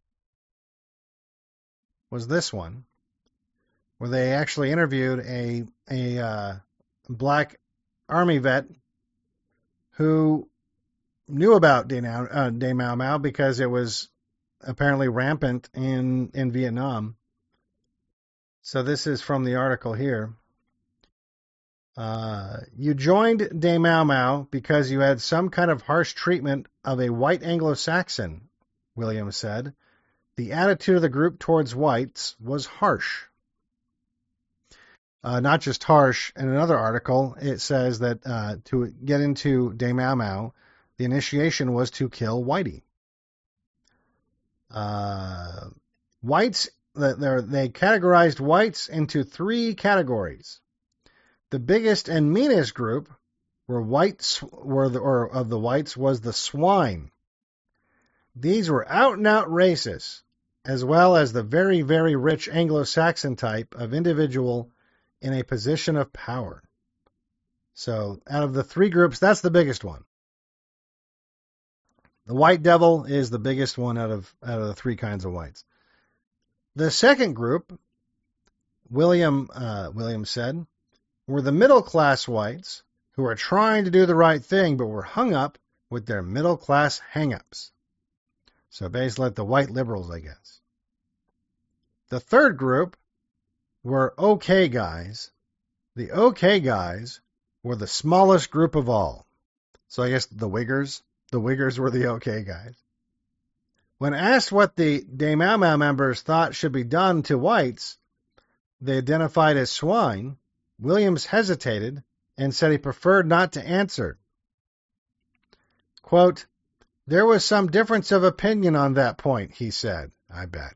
was this one, where they actually interviewed a a uh, black army vet who knew about De, uh, De Mau Mau because it was apparently rampant in, in Vietnam. So this is from the article here. Uh, you joined De Mau Mau because you had some kind of harsh treatment of a white Anglo-Saxon, Williams said. The attitude of the group towards whites was harsh. Uh, not just harsh. In another article, it says that uh, to get into De Mau Mau, the initiation was to kill Whitey. Uh, whites, they categorized whites into three categories. The biggest and meanest group were whites, were the, or of the whites was the swine. These were out and out racists, as well as the very, very rich Anglo-Saxon type of individual in a position of power. So out of the three groups, that's the biggest one. The white devil is the biggest one out of out of the three kinds of whites. The second group, William uh, William said, were the middle-class whites who were trying to do the right thing but were hung up with their middle-class hang-ups. So basically like the white liberals, I guess. The third group were okay guys. The okay guys were the smallest group of all. So I guess the Wiggers, the Wiggers were the okay guys. When asked what the De Mau Mau members thought should be done to whites they identified as swine, Williams hesitated and said he preferred not to answer. Quote, there was some difference of opinion on that point, he said, I bet.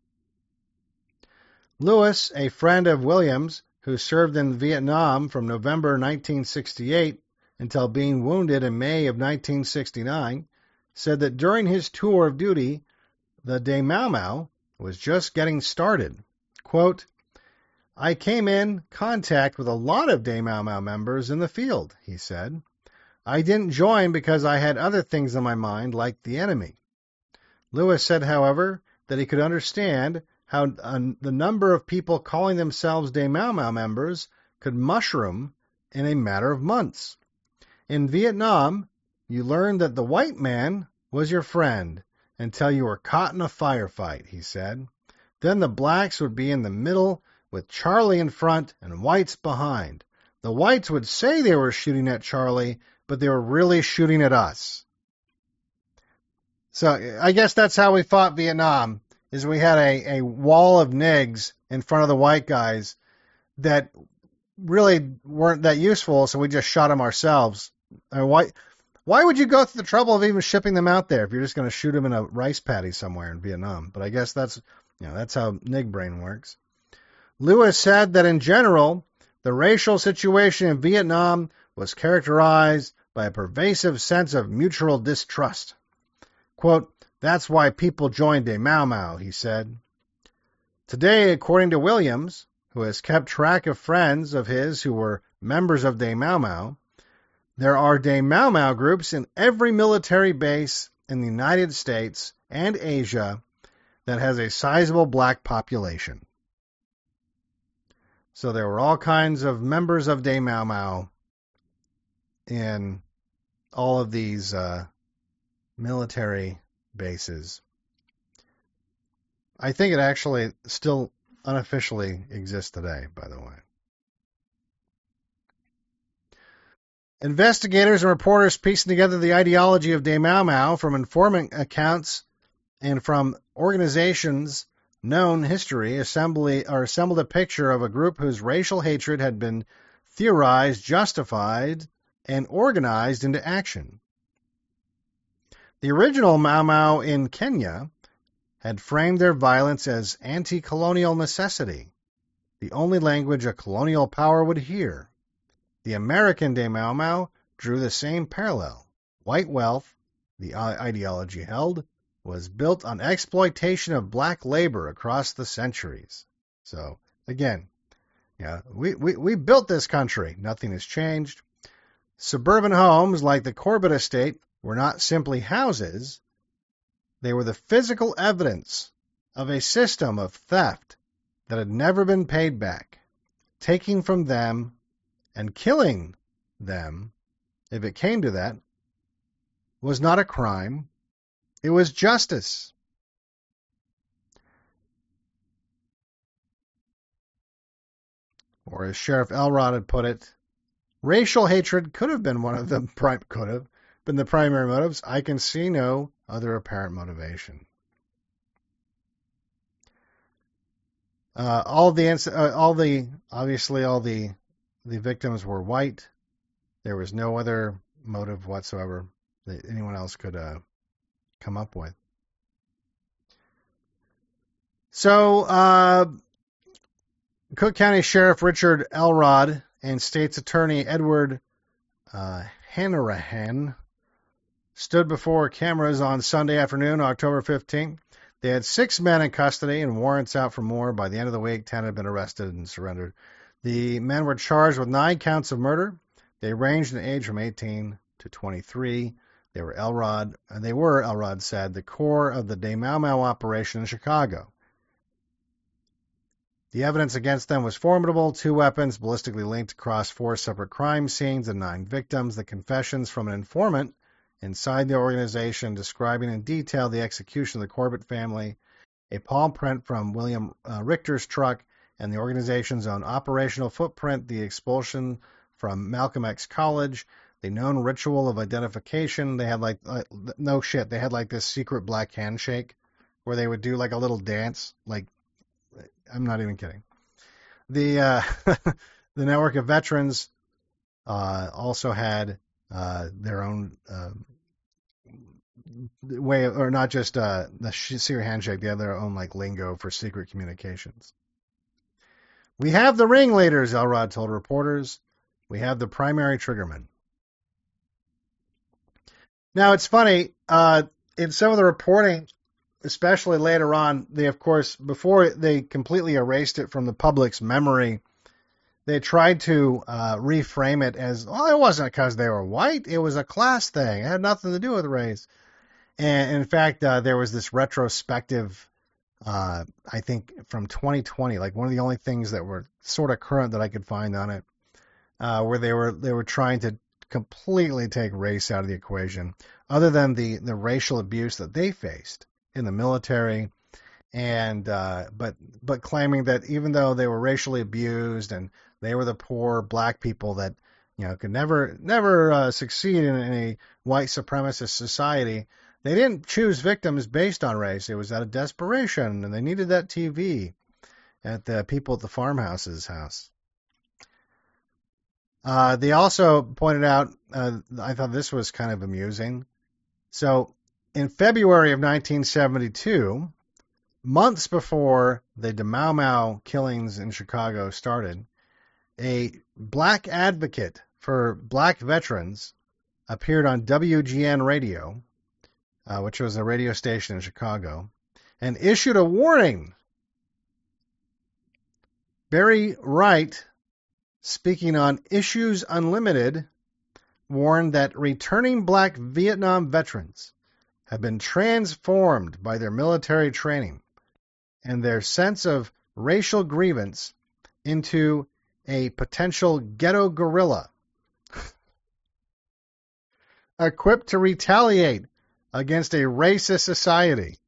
Lewis, a friend of Williams, who served in Vietnam from November nineteen sixty-eight until being wounded in May of nineteen sixty-nine, said that during his tour of duty, the De Mau Mau was just getting started. Quote, I came in contact with a lot of De Mau Mau members in the field, he said. I didn't join because I had other things on my mind, like the enemy. Lewis said, however, that he could understand how uh, the number of people calling themselves Day Mau Mau members could mushroom in a matter of months. In Vietnam, you learned that the white man was your friend until you were caught in a firefight, he said. Then the blacks would be in the middle with Charlie in front and whites behind. The whites would say they were shooting at Charlie, but they were really shooting at us. So I guess that's how we fought Vietnam, is we had a, a wall of nigs in front of the white guys that really weren't that useful, so we just shot them ourselves. I mean, why, why would you go through the trouble of even shipping them out there if you're just going to shoot them in a rice paddy somewhere in Vietnam? But I guess that's, you know, that's how nig brain works. Lewis said that in general, the racial situation in Vietnam was characterized by a pervasive sense of mutual distrust. Quote, that's why people joined Day Mau Mau, he said. Today, according to Williams, who has kept track of friends of his who were members of Day Mau Mau, there are Day Mau Mau groups in every military base in the United States and Asia that has a sizable black population. So there were all kinds of members of Day Mau Mau in all of these uh, military bases. I think it actually still unofficially exists today, by the way. Investigators and reporters piecing together the ideology of Day Mau Mau from informant accounts and from organizations' known history assembly, or assembled a picture of a group whose racial hatred had been theorized, justified, and organized into action. The original Mau Mau in Kenya had framed their violence as anti-colonial necessity, the only language a colonial power would hear. The American Day Mau Mau drew the same parallel. White wealth, the ideology held, was built on exploitation of black labor across the centuries. So, again, yeah, we, we, we built this country. Nothing has changed. Suburban homes like the Corbett Estate were not simply houses. They were the physical evidence of a system of theft that had never been paid back. Taking from them and killing them, if it came to that, was not a crime. It was justice. Or as Sheriff Elrod had put it, racial hatred could have been one of them, could have been the primary motives. I can see no other apparent motivation. Uh, all the uh, all the obviously all the the victims were white. There was no other motive whatsoever that anyone else could uh, come up with. So, uh, Cook County Sheriff Richard Elrod and State's Attorney Edward uh, Hanrahan stood before cameras on Sunday afternoon, October fifteenth. They had six men in custody and warrants out for more. By the end of the week, ten had been arrested and surrendered. The men were charged with nine counts of murder. They ranged in age from eighteen to twenty-three. They were Elrod, and they were, Elrod said, the core of the Day Mau Mau operation in Chicago. The evidence against them was formidable. Two weapons ballistically linked across four separate crime scenes and nine victims. The confessions from an informant inside the organization describing in detail the execution of the Corbett family, a palm print from William uh, Richter's truck, and the organization's own operational footprint, the expulsion from Malcolm X College, the known ritual of identification. They had like, uh, no shit, they had like this secret black handshake where they would do like a little dance. Like, I'm not even kidding. The, uh, the network of veterans uh, also had uh, their own uh, way, of, or not just uh, the secret handshake, they had their own like lingo for secret communications. We have the ringleaders, Elrod told reporters. We have the primary triggermen. Now, it's funny, uh, in some of the reporting, especially later on, they, of course, before they completely erased it from the public's memory, they tried to uh, reframe it as, oh, it wasn't because they were white. It was a class thing. It had nothing to do with race. And in fact, uh, there was this retrospective uh, I think from twenty twenty, like one of the only things that were sort of current that I could find on it, uh, where they were they were trying to completely take race out of the equation, other than the the racial abuse that they faced in the military, and uh, but but claiming that even though they were racially abused and they were the poor black people that you know could never never uh, succeed in, in a white supremacist society, they didn't choose victims based on race. It was out of desperation, and they needed that T V at the people at the farmhouse's house. Uh, they also pointed out, uh, I thought this was kind of amusing. So in February of nineteen seventy-two, months before the Mau Mau killings in Chicago started, a black advocate for black veterans appeared on W G N radio, uh, which was a radio station in Chicago, and issued a warning. Barry Wright, speaking on Issues Unlimited, warned that returning black Vietnam veterans have been transformed by their military training and their sense of racial grievance into a potential ghetto guerrilla equipped to retaliate against a racist society.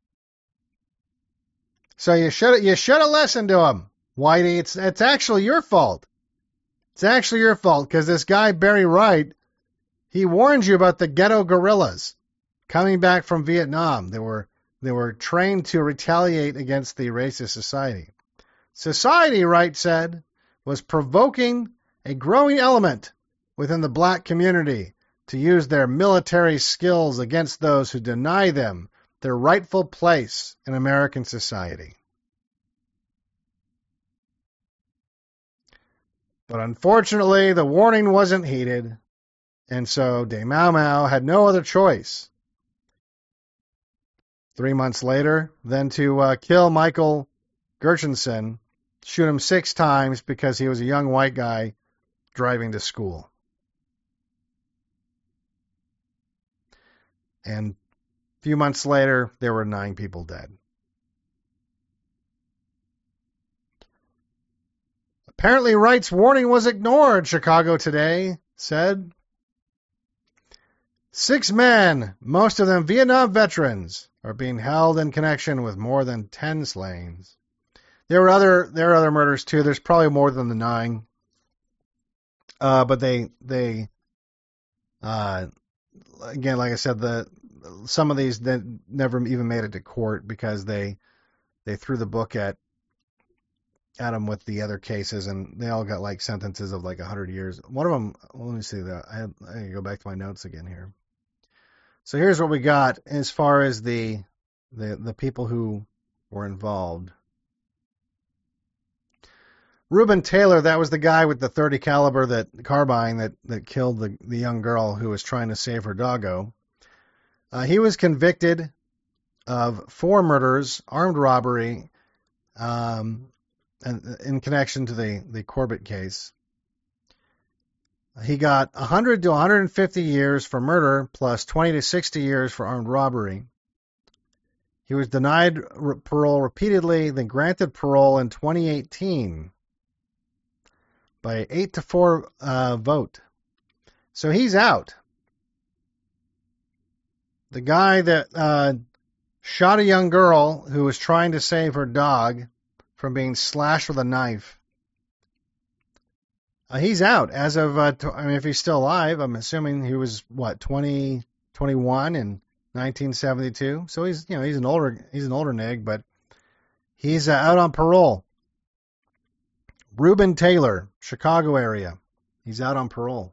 So you should you should have listened to him, Whitey. It's it's actually your fault. It's actually your fault because this guy Barry Wright, he warned you about the ghetto guerrillas coming back from Vietnam. They were they were trained to retaliate against the racist society. Society, Wright said, was provoking a growing element within the black community to use their military skills against those who deny them their rightful place in American society. But unfortunately, the warning wasn't heeded, and so de Mau Mau had no other choice, three months later, than to uh, kill Michael Gershenson, shoot him six times because he was a young white guy driving to school. And a few months later, there were nine people dead. Apparently, Wright's warning was ignored, Chicago Today said. Six men, most of them Vietnam veterans, are being held in connection with more than ten slayings. There were other there are other murders too. There's probably more than the nine. Uh, but they they uh, again, like I said, the some of these that never even made it to court because they they threw the book at at them with the other cases, and they all got like sentences of like a hundred years. One of them, let me see that. I have, I can go back to my notes again here. So here's what we got as far as the the the people who were involved. Reuben Taylor, that was the guy with the thirty caliber that carbine that that killed the the young girl who was trying to save her doggo. Uh, he was convicted of four murders, armed robbery, um, and in connection to the the Corbett case. He got one hundred to one hundred fifty years for murder, plus twenty to sixty years for armed robbery. He was denied re- parole repeatedly, then granted parole in twenty eighteen by eight to four uh, vote. So he's out. The guy that uh, shot a young girl who was trying to save her dog from being slashed with a knife, uh, he's out as of, uh, t- I mean, if he's still alive, I'm assuming he was, what, twenty, twenty-one in nineteen seventy-two. So he's, you know, he's an older, he's an older nig, but he's uh, out on parole. Reuben Taylor, Chicago area. He's out on parole.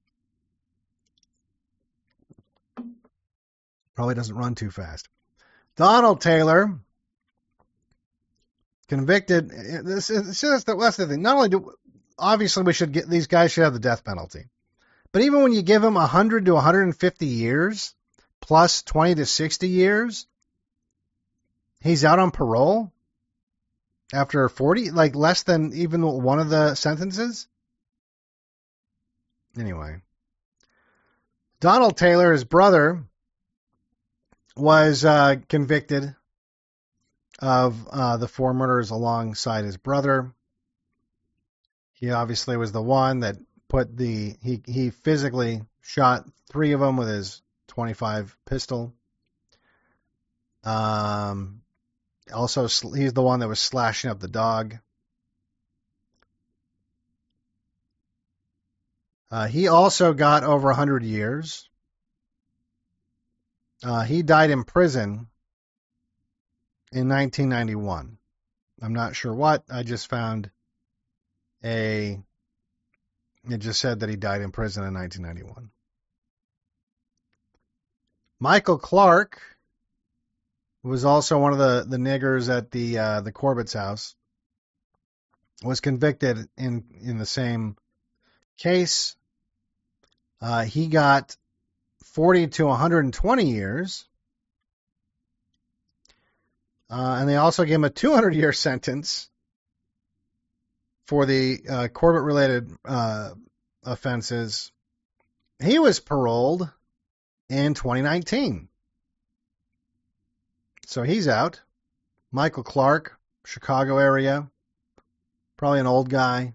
Probably doesn't run too fast. Donald Taylor, convicted. This, this is the, that's the thing. Not only do, obviously we should get, these guys should have the death penalty. But even when you give them one hundred to one hundred fifty years, plus twenty to sixty years, he's out on parole after forty, like less than even one of the sentences. Anyway, Donald Taylor, his brother, was uh, convicted of uh, the four murders alongside his brother. He obviously was the one that put the he he physically shot three of them with his twenty-five pistol. Um, also he's the one that was slashing up the dog. Uh, he also got over a hundred years. Uh, he died in prison in nineteen ninety-one. I'm not sure what. I just found a. It just said that he died in prison in nineteen ninety-one. Michael Clark was also one of the, the niggers at the uh, the Corbett's house. Was convicted in in the same case. Uh, he got forty to one hundred twenty years. Uh, and they also gave him a two hundred year sentence for the uh, Corbett-related uh, offenses. He was paroled in twenty nineteen. So he's out. Michael Clark, Chicago area. Probably an old guy.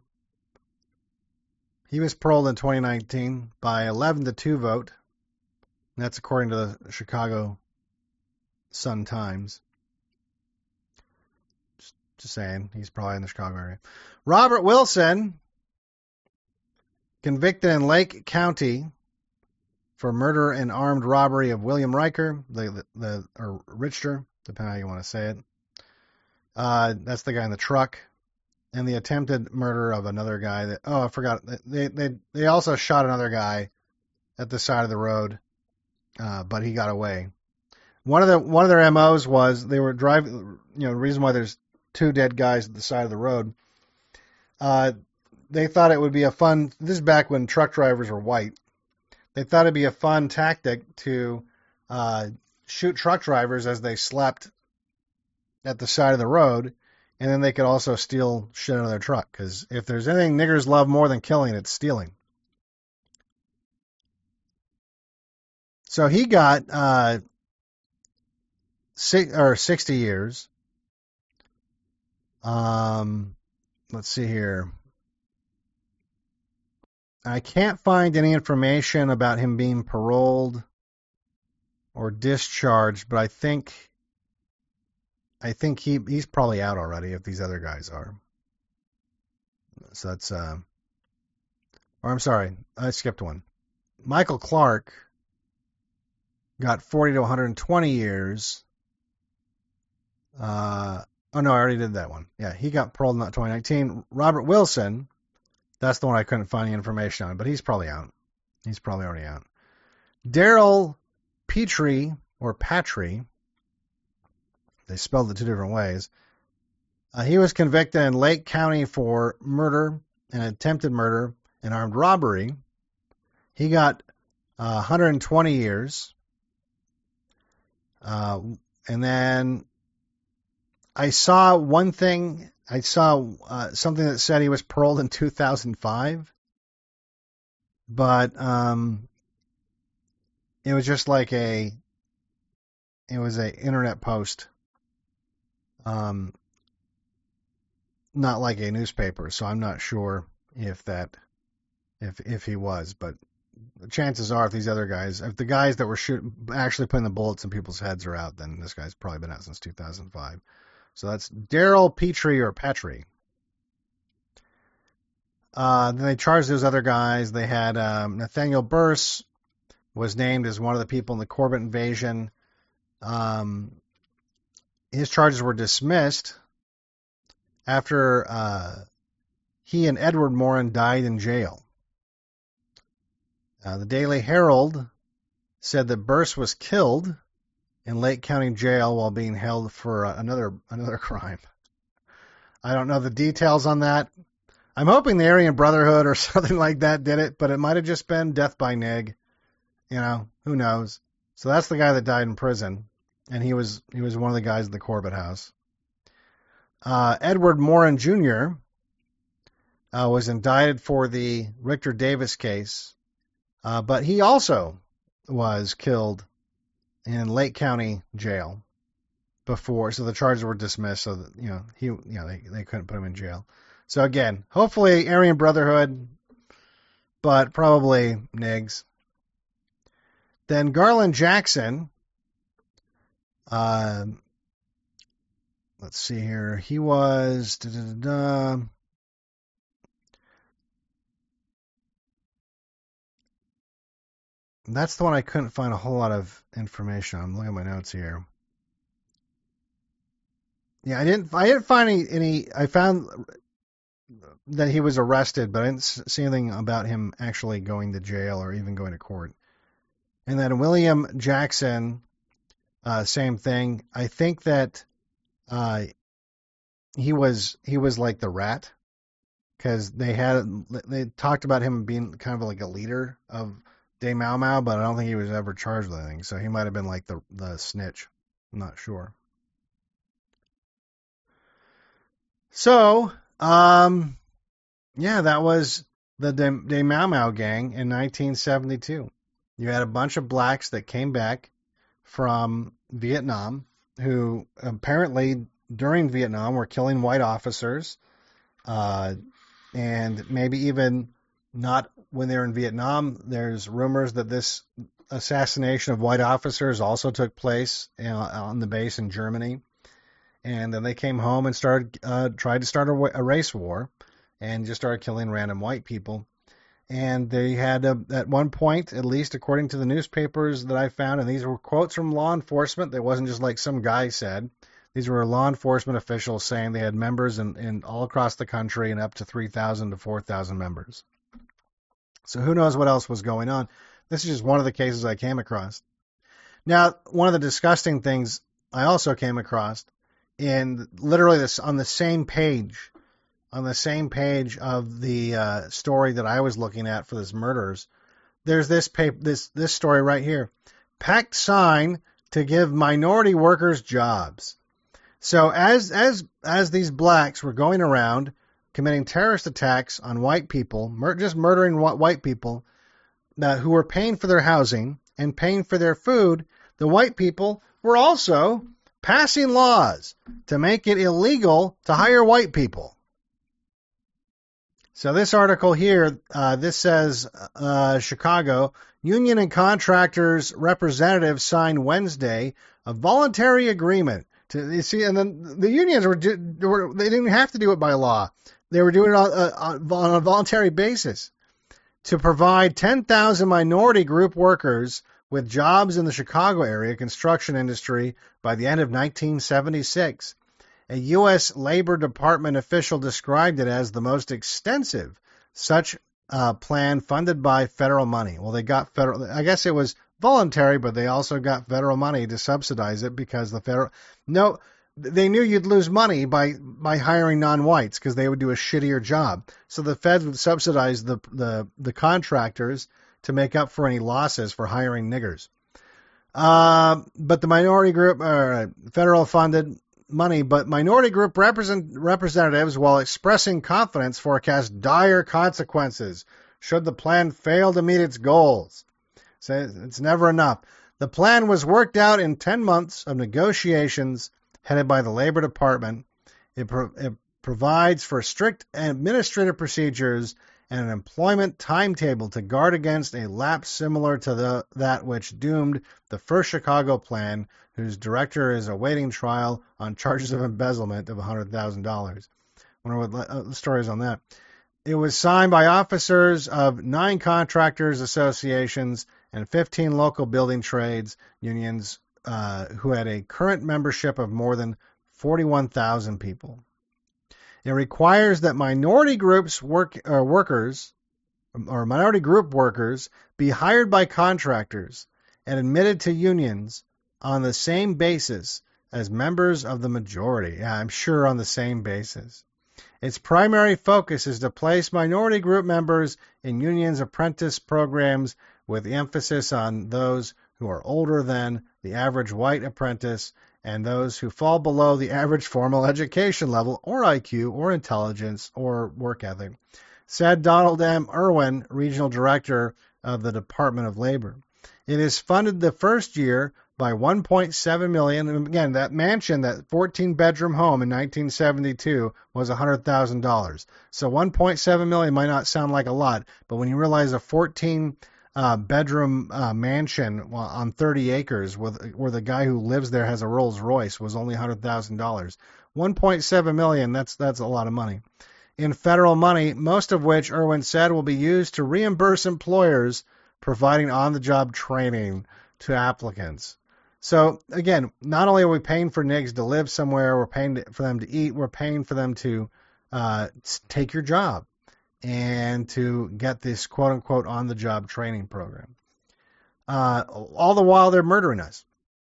He was paroled in twenty nineteen by eleven to two vote. And that's according to the Chicago Sun-Times. Just, just saying, he's probably in the Chicago area. Robert Wilson, convicted in Lake County for murder and armed robbery of William Riker, the, the, the or Richter, depending on how you want to say it. Uh, that's the guy in the truck. And the attempted murder of another guy that, oh, I forgot. They, they, they also shot another guy at the side of the road, uh, but he got away. One of the, one of their M Os was they were driving, you know, the reason why there's two dead guys at the side of the road. Uh, they thought it would be a fun, this is back when truck drivers were white. They thought it'd be a fun tactic to, uh, shoot truck drivers as they slept at the side of the road. And then they could also steal shit out of their truck. Because if there's anything niggers love more than killing, it's stealing. So he got uh, six, or sixty years. Um, let's see here. I can't find any information about him being paroled or discharged, but I think... I think he he's probably out already if these other guys are. So that's, uh, or I'm sorry, I skipped one. Michael Clark got forty to one hundred twenty years. Uh, oh no, I already did that one. Yeah, he got paroled in twenty nineteen. Robert Wilson, that's the one I couldn't find any information on, but he's probably out. He's probably already out. Daryl Petrie, or Patry, they spelled it two different ways. Uh, he was convicted in Lake County for murder and attempted murder and armed robbery. He got uh, one hundred twenty years. Uh, and then I saw one thing. I saw uh, something that said he was paroled in two thousand five. But um, it was just like a, it was a internet post. Um, not like a newspaper, so I'm not sure if that, if if he was, but the chances are if these other guys, if the guys that were shooting, actually putting the bullets in people's heads are out, then this guy's probably been out since two thousand five. So that's Daryl Petrie or Patry. Uh, then they charged those other guys. They had um, Nathaniel Burse was named as one of the people in the Corbett invasion. Um, His charges were dismissed after uh, he and Edward Morin died in jail. Uh, the Daily Herald said that Burse was killed in Lake County Jail while being held for uh, another another crime. I don't know the details on that. I'm hoping the Aryan Brotherhood or something like that did it, but it might have just been death by nig. You know, who knows? So that's the guy that died in prison. And he was he was one of the guys in the Corbett house. Uh, Edward Morin Junior Uh, was indicted for the Richter Davis case, uh, but he also was killed in Lake County Jail. before, so the charges were dismissed. So that, you know he, you know they they couldn't put him in jail. So again, hopefully Aryan Brotherhood, but probably N I G S. Then Garland Jackson. Uh, let's see here. He was. Da, da, da, da. That's the one I couldn't find a whole lot of information on. I'm looking at my notes here. Yeah, I didn't. I didn't find any. any I found that he was arrested, but I didn't see anything about him actually going to jail or even going to court. And then William Jackson, uh, same thing. I think that uh, he was he was like the rat, because they had they talked about him being kind of like a leader of Day Mau Mau, but I don't think he was ever charged with anything. So he might have been like the the snitch. I'm not sure. So, um, yeah, that was the Day, Day Mau Mau gang in nineteen seventy-two. You had a bunch of blacks that came back from Vietnam who apparently during Vietnam were killing white officers, uh, and maybe even not when they were in Vietnam. There's rumors that this assassination of white officers also took place uh, on the base in Germany. And then they came home and started uh, tried to start a, a race war and just started killing random white people. And they had, a, at one point, at least according to the newspapers that I found, and these were quotes from law enforcement. They wasn't just like some guy said. These were law enforcement officials saying they had members in, in all across the country and up to three thousand to four thousand members. So who knows what else was going on. This is just one of the cases I came across. Now, one of the disgusting things I also came across, in literally this on the same page, on the same page of the uh, story that I was looking at for this murders, there's this paper, this this story right here. Pact sign to give minority workers jobs. So as as as these blacks were going around committing terrorist attacks on white people, mur- just murdering wh- white people uh, who were paying for their housing and paying for their food, the white people were also passing laws to make it illegal to hire white people. So this article here, uh, this says uh, Chicago, union and contractors representatives signed Wednesday a voluntary agreement to, you see, and then the unions were, were they didn't have to do it by law. They were doing it on, uh, on a voluntary basis to provide ten thousand minority group workers with jobs in the Chicago area construction industry by the end of nineteen seventy-six. A U S Labor Department official described it as the most extensive such uh, plan funded by federal money. Well, they got federal, I guess it was voluntary, but they also got federal money to subsidize it because the federal, no, they knew you'd lose money by, by hiring non-whites because they would do a shittier job. So the feds would subsidize the, the, the contractors to make up for any losses for hiring niggers. Uh, but the minority group, uh, federal funded money, but minority group represent, representatives, while expressing confidence, forecast dire consequences should the plan fail to meet its goals. So it's never enough. The plan was worked out in ten months of negotiations headed by the Labor Department. It, pro- it provides for strict administrative procedures and an employment timetable to guard against a lapse similar to the, that which doomed the first Chicago plan, whose director is awaiting trial on charges of embezzlement of one hundred thousand dollars. I wonder what uh, the story is on that. It was signed by officers of nine contractors associations and fifteen local building trades unions uh, who had a current membership of more than forty-one thousand people. It requires that minority groups work or workers or minority group workers be hired by contractors and admitted to unions on the same basis as members of the majority. Yeah, I'm sure on the same basis. Its primary focus is to place minority group members in unions' apprentice programs with emphasis on those who are older than the average white apprentice and those who fall below the average formal education level or I Q or intelligence or work ethic, said Donald M. Irwin, Regional Director of the Department of Labor. It is funded the first year by one point seven million dollars. And again, that mansion, that fourteen-bedroom home in nineteen seventy-two was one hundred thousand dollars. So one point seven million dollars might not sound like a lot, but when you realize a fourteen uh, bedroom uh, mansion on thirty acres with, where the guy who lives there has a Rolls Royce was only one hundred thousand dollars. one point seven million dollars, that's that's a lot of money. In federal money, most of which, Irwin said, will be used to reimburse employers providing on-the-job training to applicants. So, again, not only are we paying for N I Gs to live somewhere, we're paying to, for them to eat, we're paying for them to uh, take your job and to get this quote-unquote on-the-job training program. Uh, all the while, they're murdering us.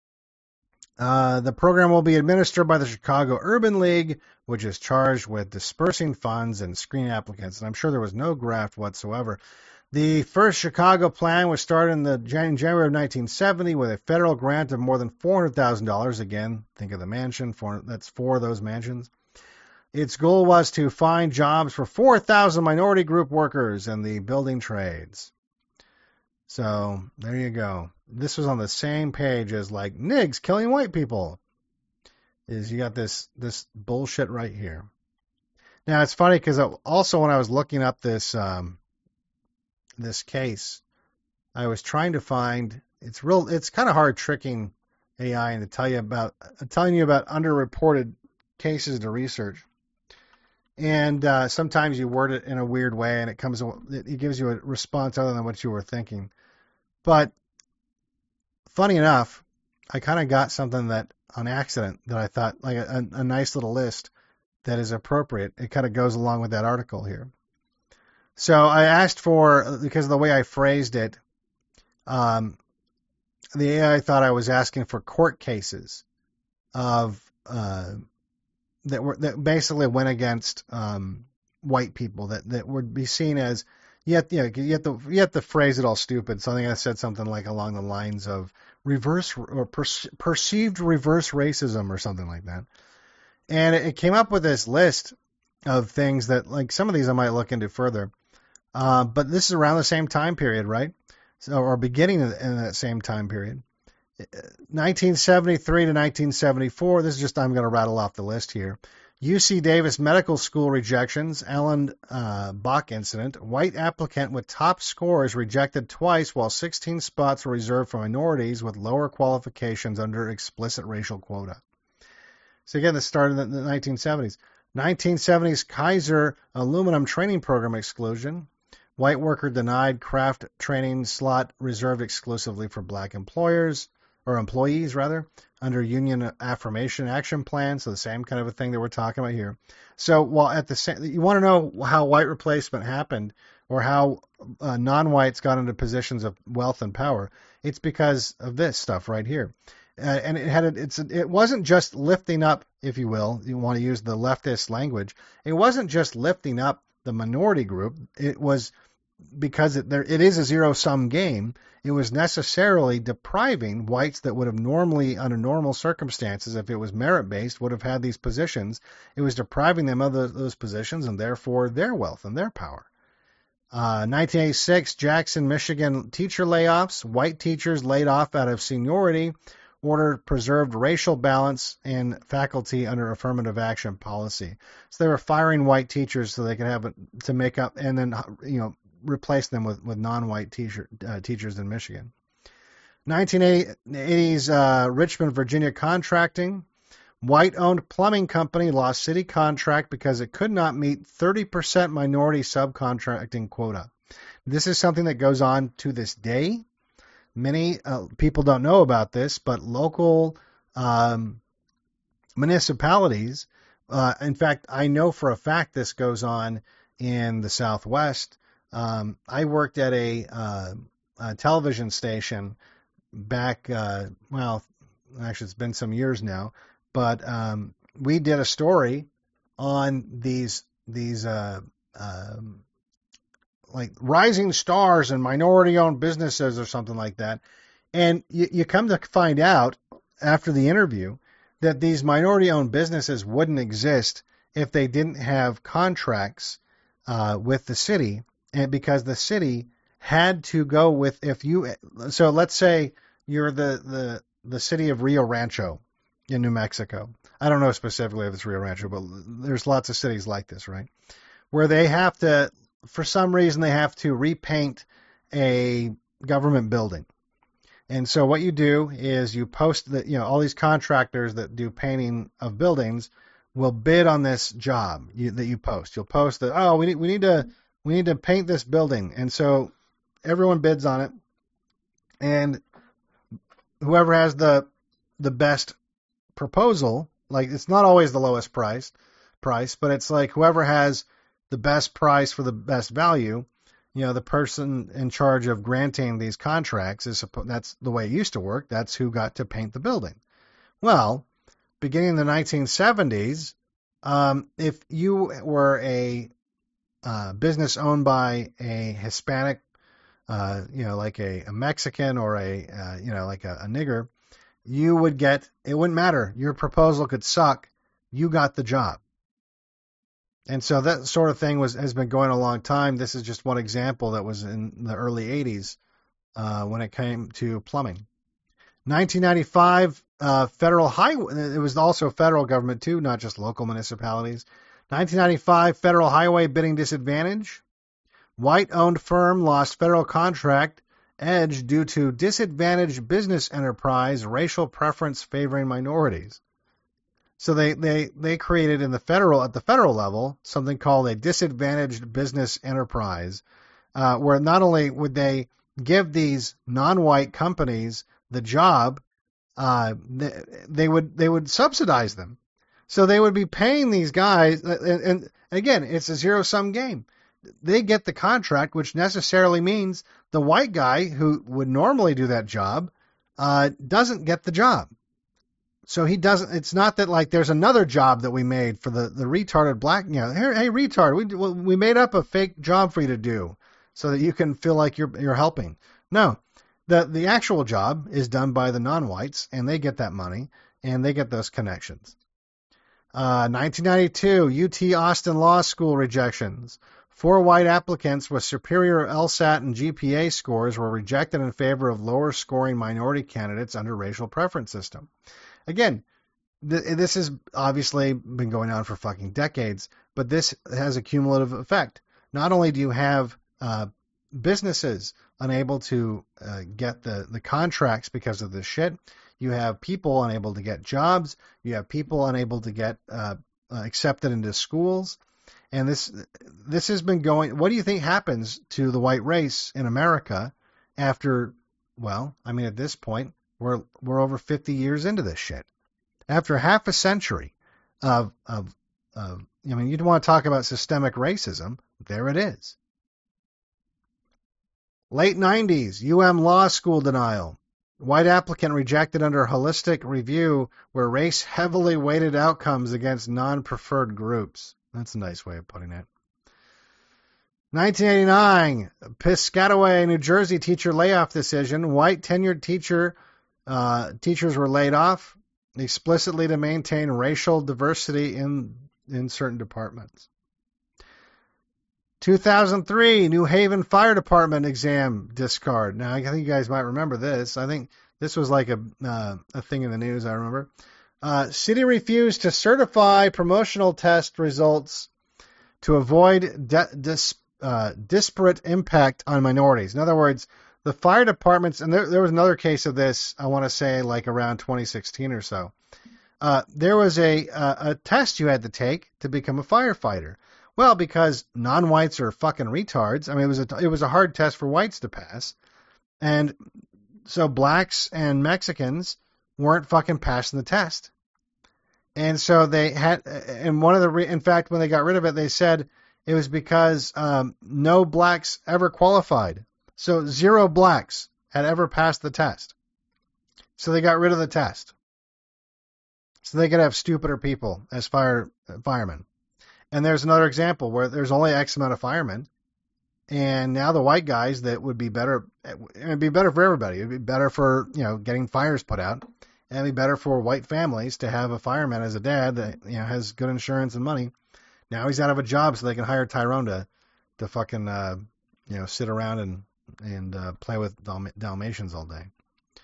Uh, the program will be administered by the Chicago Urban League, which is charged with dispersing funds and screening applicants. And I'm sure there was no graft whatsoever. The first Chicago plan was started in, the, in January of nineteen seventy with a federal grant of more than four hundred thousand dollars. Again, think of the mansion. Four, that's four of those mansions. Its goal was to find jobs for four thousand minority group workers in the building trades. So there you go. This was on the same page as like N I Gs killing white people. Is you got this this bullshit right here. Now it's funny because also when I was looking up this um, this case, I was trying to find. It's real. It's kind of hard tricking A I and to tell you about telling you about underreported cases to research. And uh, sometimes you word it in a weird way, and it comes. It gives you a response other than what you were thinking. But funny enough, I kind of got something that on accident that I thought like a, a nice little list that is appropriate. It kind of goes along with that article here. So I asked for, because of the way I phrased it, um, the A I thought I was asking for court cases of uh, that were that basically went against um, white people that, that would be seen as. You have, you, know, you, have to, you have to phrase it all stupid. So I think I said something like along the lines of reverse or per, perceived reverse racism or something like that. And it, it came up with this list of things that, like, some of these I might look into further. Uh, but this is around the same time period, right? So, or beginning in, in that same time period. nineteen seventy-three to nineteen seventy-four. This is just, I'm going to rattle off the list here. U C Davis Medical School rejections, Alan uh, Bach incident, white applicant with top scores rejected twice while sixteen spots were reserved for minorities with lower qualifications under explicit racial quota. So again, this started in the nineteen seventies. nineteen seventies Kaiser aluminum training program exclusion. White worker denied craft training slot reserved exclusively for black employers, or employees rather, under Union Affirmation Action Plan, so the same kind of a thing that we're talking about here. So while at the same, you want to know how white replacement happened or how uh, non-whites got into positions of wealth and power, it's because of this stuff right here. Uh, and it had a, it's a, it wasn't just lifting up, if you will, you want to use the leftist language. It wasn't just lifting up the minority group. It was because it, there, it is a zero-sum game. It was necessarily depriving whites that would have normally, under normal circumstances, if it was merit-based, would have had these positions. It was depriving them of those, those positions and therefore their wealth and their power. Uh, nineteen eighty-six, Jackson, Michigan teacher layoffs. White teachers laid off out of seniority. Order preserved racial balance in faculty under affirmative action policy. So they were firing white teachers so they could have it to make up and then, you know, replace them with, with non-white teacher, uh, teachers in Michigan. nineteen eighties uh, Richmond, Virginia contracting. White-owned plumbing company lost city contract because it could not meet thirty percent minority subcontracting quota. This is something that goes on to this day. Many uh, people don't know about this, but local um, municipalities, uh, in fact, I know for a fact this goes on in the Southwest. Um, I worked at a, uh, a television station back, uh, well, actually it's been some years now, but um, we did a story on these these uh, um, like rising stars and minority-owned businesses or something like that. And you, you come to find out after the interview that these minority-owned businesses wouldn't exist if they didn't have contracts uh, with the city, and because the city had to go with if you. So let's say you're the the the city of Rio Rancho in New Mexico. I don't know specifically if it's Rio Rancho, but there's lots of cities like this, right? Where they have to, for some reason, they have to repaint a government building. And so what you do is you post that, you know, all these contractors that do painting of buildings will bid on this job you, that you post. You'll post that, oh, we need, we need to, we need to paint this building. And so everyone bids on it. And whoever has the, the best proposal, like it's not always the lowest price price, but it's like whoever has the best price for the best value, you know, the person in charge of granting these contracts is, that's the way it used to work. That's who got to paint the building. Well, beginning in the nineteen seventies, um, if you were a uh, business owned by a Hispanic, uh, you know, like a, a Mexican or a, uh, you know, like a, a nigger, you would get, it wouldn't matter. Your proposal could suck. You got the job. And so that sort of thing was has been going a long time. This is just one example that was in the early eighties uh, when it came to plumbing. nineteen ninety-five, uh, federal highway. It was also federal government too, not just local municipalities. nineteen ninety-five, federal highway bidding disadvantage. White-owned firm lost federal contract edge due to disadvantaged business enterprise racial preference favoring minorities. So they, they, they created in the federal, at the federal level, something called a disadvantaged business enterprise, uh, where not only would they give these non-white companies the job, uh, they, they would, they would subsidize them. So they would be paying these guys, and, and again, it's a zero-sum game. They get the contract, which necessarily means the white guy who would normally do that job, uh, doesn't get the job. So he doesn't, it's not that like there's another job that we made for the, the retarded black, you know, hey, hey retard, we, we made up a fake job for you to do so that you can feel like you're, you're helping. No, the, the actual job is done by the non-whites and they get that money and they get those connections. Uh, nineteen ninety-two, U T Austin Law School rejections. Four white applicants with superior LSAT and G P A scores were rejected in favor of lower scoring minority candidates under racial preference system. Again, th- this has obviously been going on for fucking decades, but this has a cumulative effect. Not only do you have uh, businesses unable to uh, get the, the contracts because of this shit, you have people unable to get jobs, you have people unable to get uh, uh, accepted into schools, and this this has been going. What do you think happens to the white race in America after, well, I mean, at this point, We're we're over fifty years into this shit. After half a century of of of I mean, you'd want to talk about systemic racism. There it is. Late nineties, U M Law School denial. White applicant rejected under holistic review where race heavily weighted outcomes against non-preferred groups. That's a nice way of putting it. nineteen eighty-nine, Piscataway, New Jersey teacher layoff decision. White tenured teacher Uh, teachers were laid off explicitly to maintain racial diversity in, in certain departments. two thousand three, New Haven Fire Department exam discard. Now, I think you guys might remember this. I think this was like a, uh, a thing in the news, I remember. Uh, city refused to certify promotional test results to avoid de- dis, uh, disparate impact on minorities. In other words, the fire departments, and there, there was another case of this, I want to say like around twenty sixteen or so. Uh, there was a, a a test you had to take to become a firefighter. Well, because non-whites are fucking retards. I mean, it was a, it was a hard test for whites to pass. And so blacks and Mexicans weren't fucking passing the test. And so they had, and one of the, re, in fact, when they got rid of it, they said it was because um, no blacks ever qualified. So zero blacks had ever passed the test. So they got rid of the test. So they could have stupider people as fire firemen. And there's another example where there's only X amount of firemen. And now the white guys that would be better, it'd be better for everybody. It'd be better for, you know, getting fires put out. And it'd be better for white families to have a fireman as a dad that, you know, has good insurance and money. Now he's out of a job so they can hire Tyrone to, to fucking, uh, you know, sit around and and uh, play with Dal- Dalmatians all day.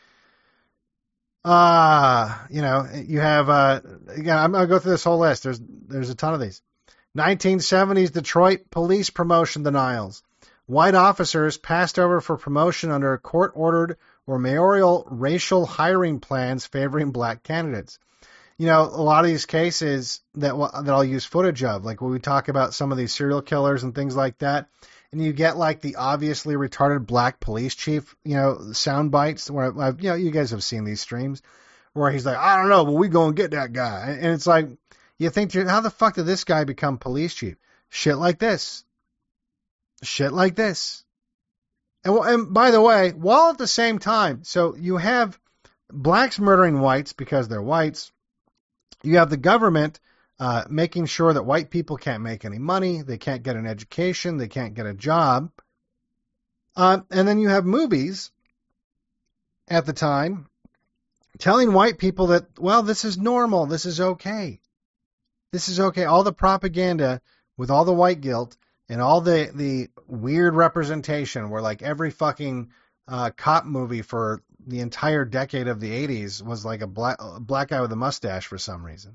Uh, you know, you have, uh, again, I'm going to go through this whole list. There's, there's a ton of these. nineteen seventies Detroit police promotion denials. White officers passed over for promotion under court-ordered or mayoral racial hiring plans favoring black candidates. You know, a lot of these cases that that I'll use footage of, like when we talk about some of these serial killers and things like that, and you get like the obviously retarded black police chief, you know, sound bites where, I've, you know, you guys have seen these streams where he's like, I don't know, but we go and get that guy. And it's like, you think, how the fuck did this guy become police chief? Shit like this. Shit like this. And, and by the way, while at the same time, so you have blacks murdering whites because they're whites. You have the government uh, making sure that white people can't make any money, they can't get an education, they can't get a job. Uh, and then you have movies at the time telling white people that, well, this is normal, this is okay. This is okay. All the propaganda with all the white guilt and all the, the weird representation where like every fucking uh, cop movie for the entire decade of the eighties was like a black, a black guy with a mustache for some reason.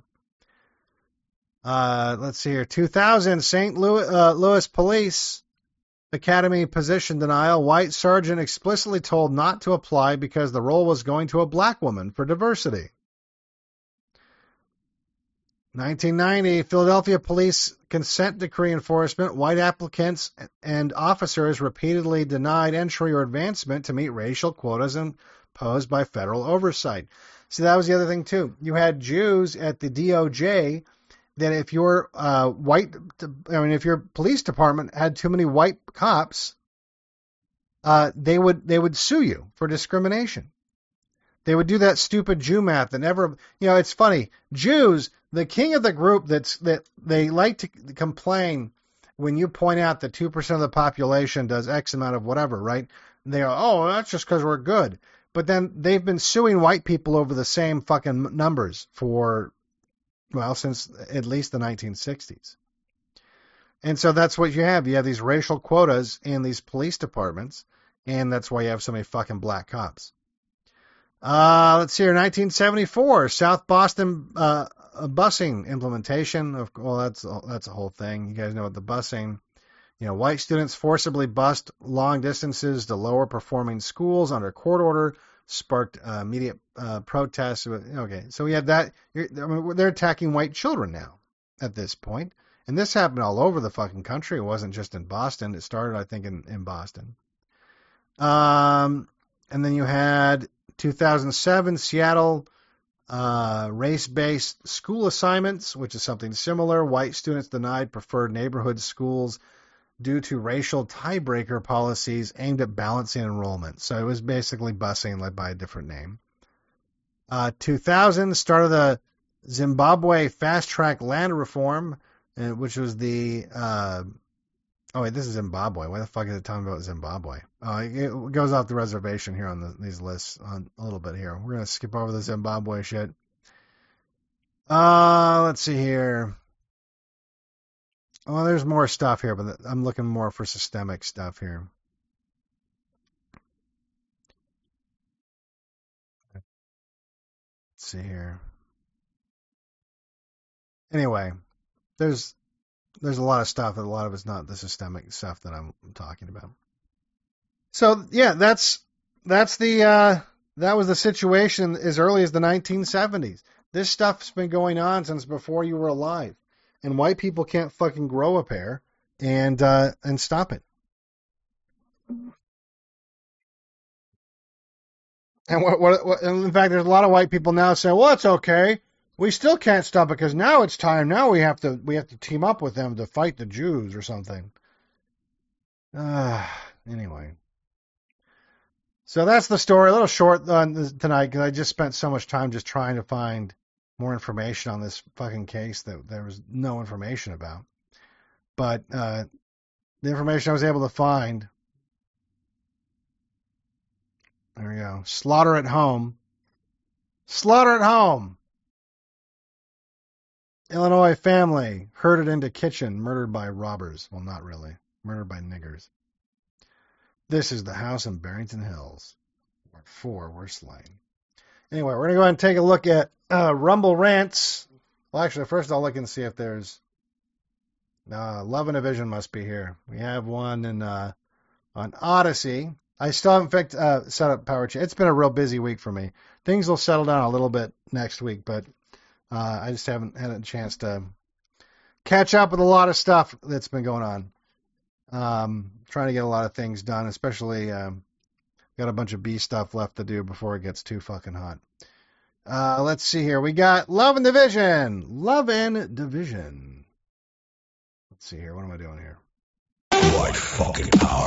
Uh, let's see here. two thousand Saint Louis, uh, Louis Police Academy position denial. White sergeant explicitly told not to apply because the role was going to a black woman for diversity. nineteen ninety Philadelphia police consent decree enforcement. White applicants and officers repeatedly denied entry or advancement to meet racial quotas imposed by federal oversight. So that was the other thing too. You had Jews at the D O J that if your uh, white, I mean, if your police department had too many white cops, uh, they would they would sue you for discrimination. They would do that stupid Jew math that never, you know, it's funny. Jews, the king of the group that's that they like to complain when you point out that two percent of the population does X amount of whatever, right? They go, oh, that's just because we're good. But then they've been suing white people over the same fucking numbers for, well, since at least the nineteen sixties. And so that's what you have. You have these racial quotas in these police departments, and that's why you have so many fucking black cops. Uh, let's see here, nineteen seventy-four, South Boston uh, busing implementation. Of well, that's that's a whole thing. You guys know what the busing. You know, white students forcibly bused long distances to lower performing schools under court order, sparked uh, immediate uh, protests. Okay, so we had that. I mean, they're attacking white children now at this point, and this happened all over the fucking country. It wasn't just in Boston. It started, I think, in, in Boston. Um, and then you had two thousand seven Seattle uh, race-based school assignments, which is something similar. White students denied preferred neighborhood schools due to racial tiebreaker policies aimed at balancing enrollment. So it was basically busing led by a different name. Uh, two thousand started the Zimbabwe fast-track land reform, uh, which was the uh, oh wait, this is Zimbabwe. Why the fuck is it talking about Zimbabwe? Uh, it goes off the reservation here on the, these lists on a little bit here. We're gonna skip over the Zimbabwe shit. Uh, let's see here. Well, there's more stuff here, but I'm looking more for systemic stuff here. Let's see here. Anyway, there's there's a lot of stuff, and a lot of it's not the systemic stuff that I'm talking about. So yeah, that's that's the uh, that was the situation as early as the nineteen seventies. This stuff's been going on since before you were alive. And white people can't fucking grow a pair and uh, and stop it. And what, what, what? And in fact, there's a lot of white people now saying, "Well, it's okay. We still can't stop it because now it's time. Now we have to we have to team up with them to fight the Jews or something." Uh, anyway, so that's the story. A little short on this tonight because I just spent so much time just trying to find more information on this fucking case that there was no information about. But uh, the information I was able to find, there we go. Slaughter at home. Slaughter at home. Illinois family herded into kitchen, murdered by robbers. Well, not really. Murdered by niggers. This is the house in Barrington Hills, where four were slain. Anyway, we're going to go ahead and take a look at uh, Rumble Rants. Well, actually, first I'll look and see if there's... Uh, Love and Division must be here. We have one in, uh, on Odyssey. I still haven't picked, uh, set up Power Chat. It's been a real busy week for me. Things will settle down a little bit next week, but uh, I just haven't had a chance to catch up with a lot of stuff that's been going on. Um, trying to get a lot of things done, especially um, got a bunch of B stuff left to do before it gets too fucking hot. Uh, let's see here. We got Love and Division. Love and Division. Let's see here. What am I doing here? White fucking power.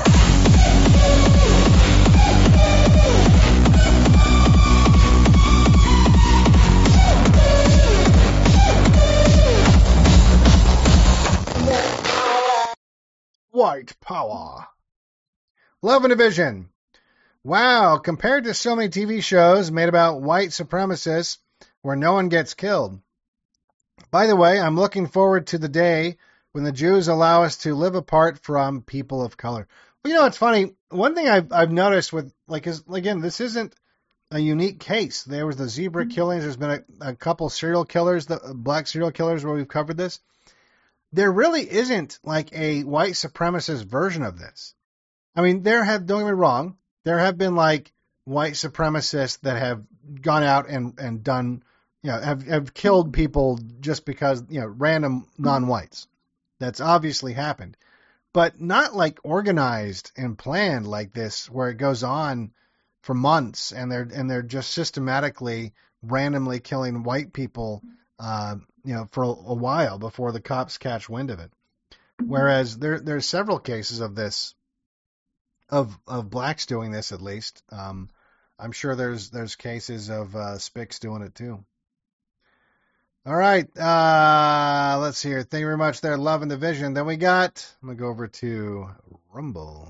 White power. Love and Division. Wow, compared to so many T V shows made about white supremacists where no one gets killed. By the way, I'm looking forward to the day when the Jews allow us to live apart from people of color. Well, you know, it's funny. One thing I've, I've noticed with, like, is, again, this isn't a unique case. There was the zebra killings. There's been a, a couple serial killers, the black serial killers where we've covered this. There really isn't like a white supremacist version of this. I mean, there have, don't get me wrong, there have been like white supremacists that have gone out and, and done, you know, have, have killed people just because, you know, random non-whites. That's obviously happened. But not like organized and planned like this, where it goes on for months and they're and they're just systematically randomly killing white people, uh, you know, for a, a while before the cops catch wind of it. Whereas there there's several cases of this, of of blacks doing this at least. Um, I'm sure there's there's cases of uh, Spics doing it too. All right, uh, let's see here. Thank you very much there, Love and Division. Then we got, I'm going to go over to Rumble.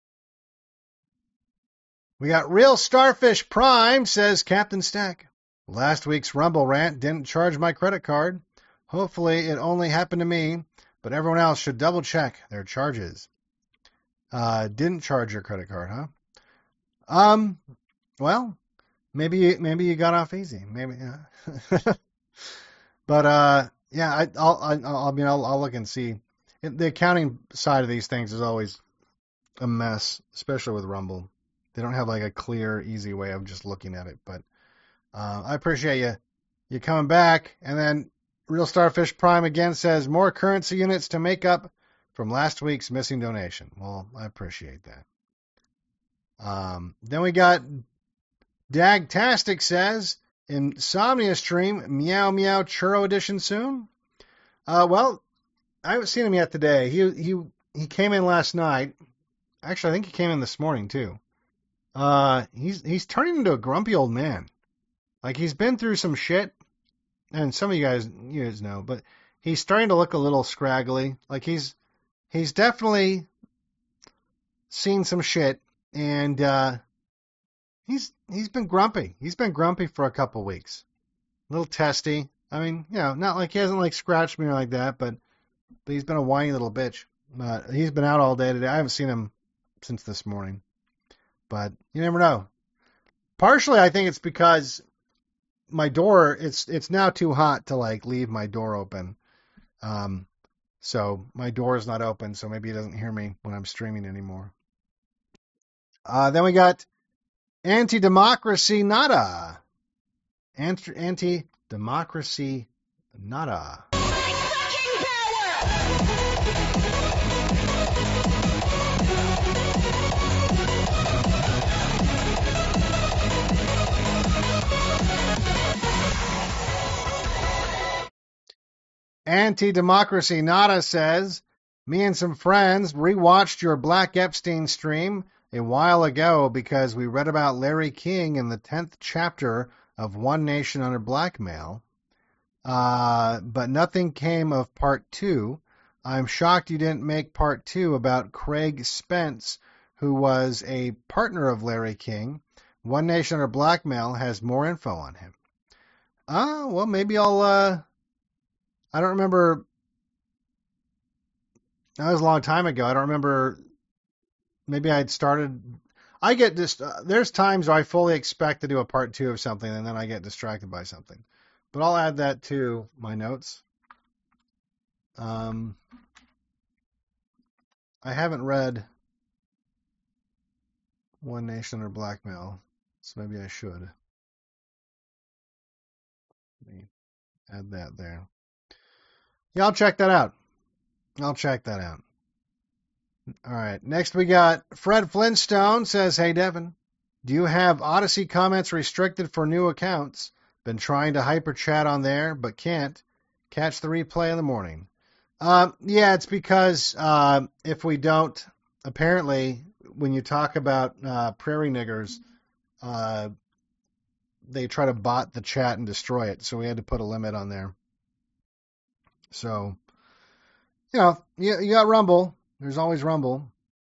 We got Real Starfish Prime, says Captain Stack. Last week's Rumble rant didn't charge my credit card. Hopefully it only happened to me, but everyone else should double check their charges. Uh, didn't charge your credit card, huh? Um, well, maybe you, maybe you got off easy. Maybe, yeah. But, uh, yeah, I, I'll, I, I mean, I'll, I'll look and see. The accounting side of these things is always a mess, especially with Rumble. They don't have like a clear, easy way of just looking at it. But uh, I appreciate you you coming back. And then Real Starfish Prime again says more currency units to make up from last week's missing donation. Well, I appreciate that. Um, then we got Dagtastic says, Insomnia stream, Meow Meow Churro edition soon? Uh, well, I haven't seen him yet today. He he he came in last night. Actually, I think he came in this morning too. Uh, he's he's turning into a grumpy old man. Like he's been through some shit, and some of you guys you guys know, but he's starting to look a little scraggly. Like he's he's definitely seen some shit, and uh, he's he's been grumpy. He's been grumpy for a couple weeks. A little testy. I mean, you know, not like he hasn't like scratched me or like that, but but he's been a whiny little bitch. But he's been out all day today. I haven't seen him since this morning. But you never know. Partially, I think it's because my door, it's it's now too hot to like leave my door open. Um, so my door is not open, so maybe he doesn't hear me when I'm streaming anymore. Uh, then we got Anti-Democracy Nada. Anti- Anti-Democracy Nada. Anti-Democracy Nada says, me and some friends rewatched your Black Epstein stream a while ago because we read about Larry King in the tenth chapter of One Nation Under Blackmail, uh, but nothing came of part two. I'm shocked you didn't make part two about Craig Spence, who was a partner of Larry King. One Nation Under Blackmail has more info on him. Ah, uh, well, maybe I'll... Uh, I don't remember. That was a long time ago. I don't remember maybe I'd started. I get just uh, there's times where I fully expect to do a part two of something, and then I get distracted by something. But I'll add that to my notes. Um, I haven't read One Nation Under Blackmail, so maybe I should. Let me add that there. Yeah, I'll check that out. I'll check that out. All right. Next we got Fred Flintstone says, "Hey Devin, do you have Odyssey comments restricted for new accounts? Been trying to hyper chat on there, but can't. Catch the replay in the morning." Um, yeah, it's because uh, if we don't, apparently, when you talk about uh, prairie niggers, uh, they try to bot the chat and destroy it. So we had to put a limit on there. So, you know, you, you got Rumble. There's always Rumble.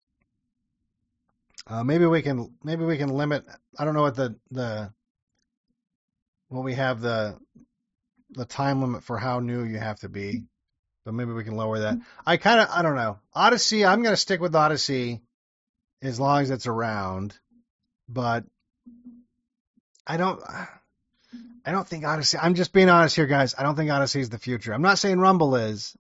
Uh, maybe we can maybe we can limit. I don't know what the the what we have the the time limit for how new you have to be, but maybe we can lower that. I kind of I don't know. Odyssey. I'm going to stick with Odyssey as long as it's around, but I don't. I don't think Odyssey. I'm just being honest here, guys. I don't think Odyssey is the future. I'm not saying Rumble is.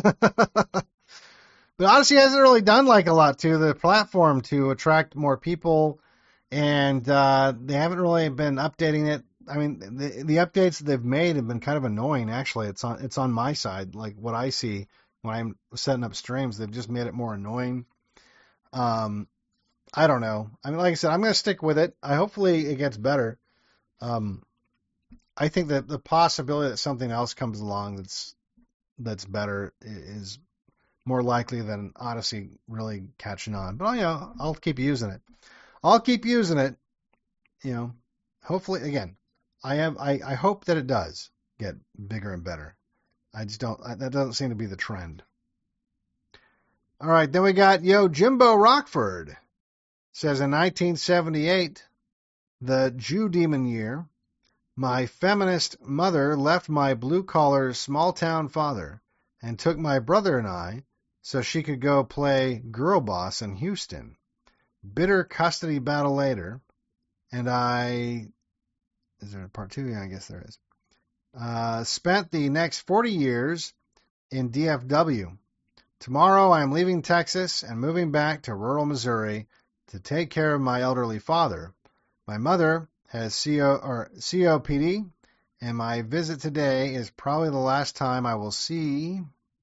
But Odyssey hasn't really done like a lot to the platform to attract more people, and uh, they haven't really been updating it. I mean, the the updates that they've made have been kind of annoying. Actually, it's on it's on my side. Like what I see when I'm setting up streams, they've just made it more annoying. Um, I don't know. I mean, like I said, I'm going to stick with it. I hopefully it gets better. Um, I think that the possibility that something else comes along that's that's better is more likely than Odyssey really catching on. But you know, I'll keep using it. I'll keep using it. You know, hopefully, again, I am. I, I hope that it does get bigger and better. I just don't. That doesn't seem to be the trend. All right, then we got Yo Jimbo Rockford says in nineteen seventy-eight, the Jew demon year, my feminist mother left my blue-collar small-town father and took my brother and I so she could go play girl boss in Houston. Bitter custody battle later, and I... Is there a part two? Yeah, I guess there is. Uh, spent the next forty years in D F W. Tomorrow I am leaving Texas and moving back to rural Missouri to take care of my elderly father. My mother has C O or C O P D, and my visit today is probably the last time I will see.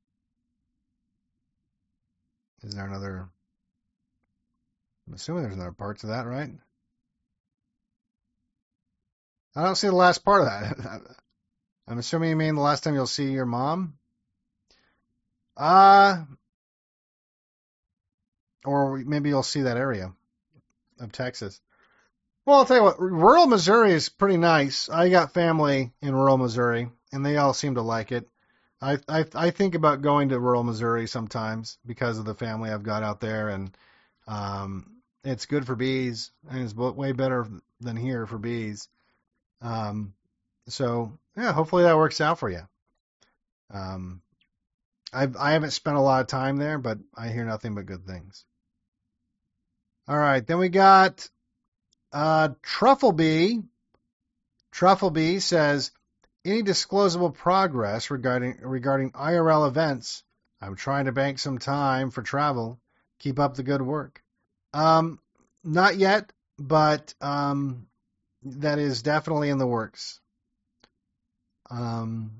Is there another? I'm assuming there's another part to that, right? I don't see the last part of that. I'm assuming you mean the last time you'll see your mom? Uh, or maybe you'll see that area of Texas. Well, I'll tell you what, rural Missouri is pretty nice. I got family in rural Missouri, and they all seem to like it. I I, I think about going to rural Missouri sometimes because of the family I've got out there, and um, it's good for bees, and it's way better than here for bees. Um, so yeah, hopefully that works out for you. Um, I've I haven't spent a lot of time there, but I hear nothing but good things. All right, then we got uh, Trufflebee. Trufflebee says, any disclosable progress regarding regarding I R L events? I'm trying to bank some time for travel. Keep up the good work. Um, not yet, but um, that is definitely in the works. Um,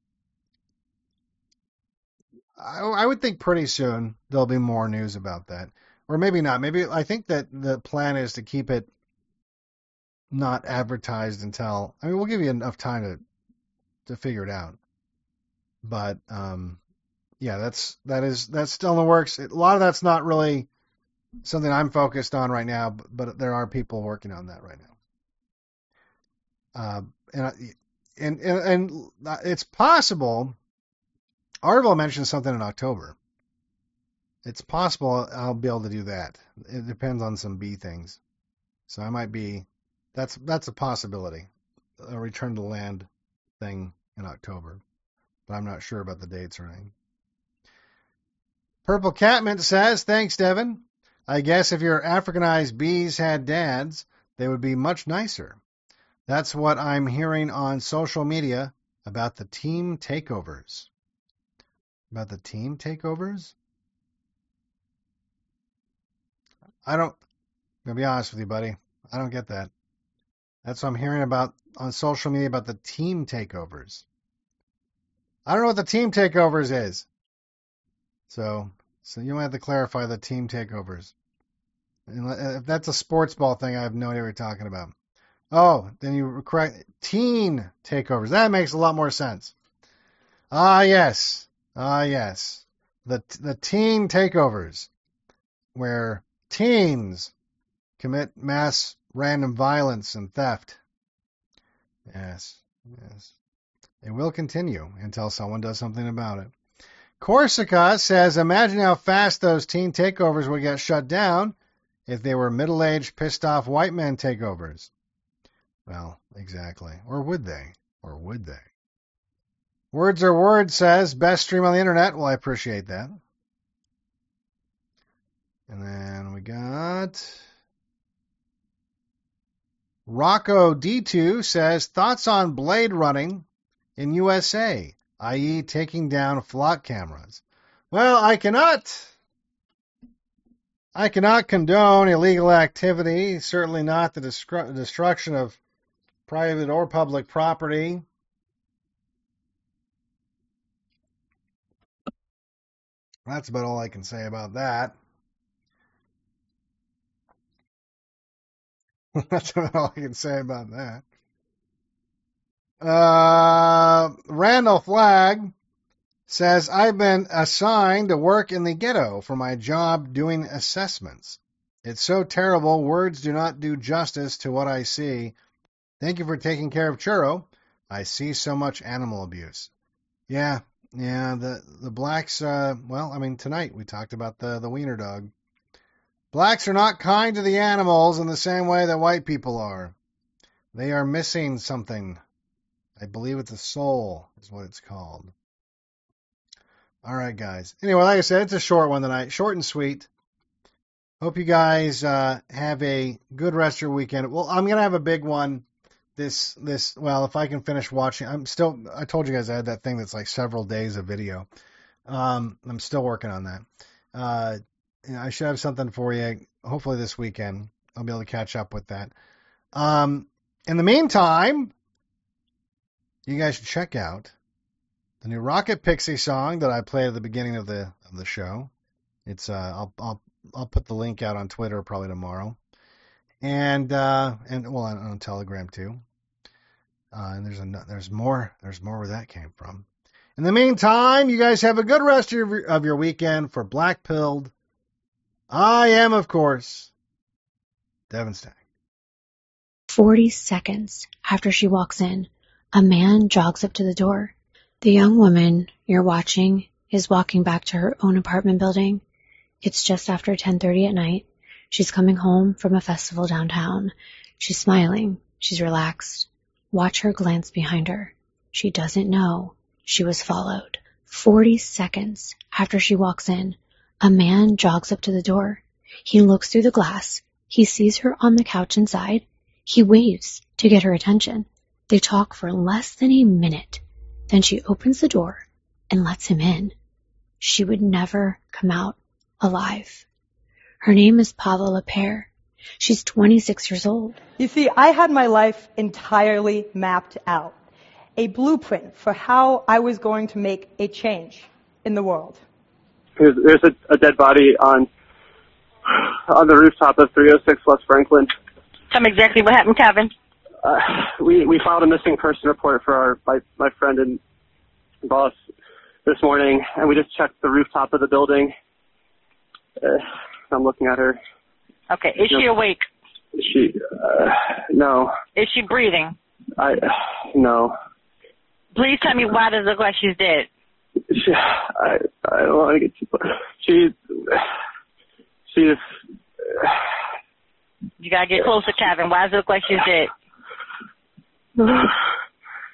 I, I would think pretty soon there'll be more news about that. Or maybe not. Maybe I think that the plan is to keep it not advertised until, I mean, we'll give you enough time to to figure it out. But um, yeah, that's that is that's still in the works. A lot of that's not really something I'm focused on right now, but, but there are people working on that right now. Uh, and, and and and it's possible. Arville mentioned something in October. It's possible I'll be able to do that. It depends on some bee things. So I might be. That's that's a possibility. A return to land thing in October, but I'm not sure about the dates or anything. Purple Catmint says, thanks, Devin. I guess if your Africanized bees had dads, they would be much nicer. That's what I'm hearing on social media about the team takeovers. About the team takeovers? I don't, I'm going to be honest with you, buddy. I don't get that. That's what I'm hearing about on social media about the team takeovers. I don't know what the team takeovers is. So, so you might have to clarify the team takeovers. And if that's a sports ball thing, I have no idea what you're talking about. Oh, then you correct teen takeovers. That makes a lot more sense. Ah, yes. Ah, yes. The the teen takeovers, where teens commit mass random violence and theft. Yes, yes. It will continue until someone does something about it. Corsica says, imagine how fast those teen takeovers would get shut down if they were middle-aged, pissed-off white men takeovers. Well, exactly. Or would they? Or would they? Words are words says, best stream on the internet. Well, I appreciate that. And then we got Rocco D two says, thoughts on blade running in U S A, that is taking down flock cameras. Well, I cannot, I cannot condone illegal activity, certainly not the destru- destruction of private or public property. That's about all I can say about that. That's about all I can say about that. Uh, Randall Flagg says, I've been assigned to work in the ghetto for my job doing assessments. It's so terrible. Words do not do justice to what I see. Thank you for taking care of Churro. I see so much animal abuse. Yeah, yeah, the, the blacks, uh, well, I mean, tonight we talked about the, the wiener dog. Blacks are not kind to the animals in the same way that white people are. They are missing something. I believe it's a soul is what it's called. All right, guys. Anyway, like I said, it's a short one tonight. Short and sweet. Hope you guys uh, have a good rest of your weekend. Well, I'm going to have a big one this, this. well, if I can finish watching. I'm still, I told you guys I had that thing that's like several days of video. Um, I'm still working on that. Uh, you know, I should have something for you, hopefully this weekend. I'll be able to catch up with that. Um, in the meantime, you guys should check out the new Rocket Pixie song that I played at the beginning of the of the show. It's uh, I'll I'll I'll put the link out on Twitter probably tomorrow, and uh, and well on, on Telegram too. Uh, and there's a there's more there's more where that came from. In the meantime, you guys have a good rest of your of your weekend. For Black Pilled, I am of course Devin Stack. Forty seconds after she walks in, a man jogs up to the door. The young woman you're watching is walking back to her own apartment building. It's just after ten thirty at night. She's coming home from a festival downtown. She's smiling. She's relaxed. Watch her glance behind her. She doesn't know she was followed. Forty seconds after she walks in, a man jogs up to the door. He looks through the glass. He sees her on the couch inside. He waves to get her attention. They talk for less than a minute. Then she opens the door and lets him in. She would never come out alive. Her name is Paula Lapere. She's twenty-six years old. You see, I had my life entirely mapped out. A blueprint for how I was going to make a change in the world. There's, there's a, a dead body on on the rooftop of three oh six West Franklin. Tell me exactly what happened, Kevin. Uh, we we filed a missing person report for our my, my friend and boss this morning, and we just checked the rooftop of the building. Uh, I'm looking at her. Okay, is she awake? She uh, no. Is she breathing? I no. Please tell me why does it look like she's dead? She, I I don't want to get too. She she's. Uh, you gotta get closer, Kevin. Why does it look like she's dead?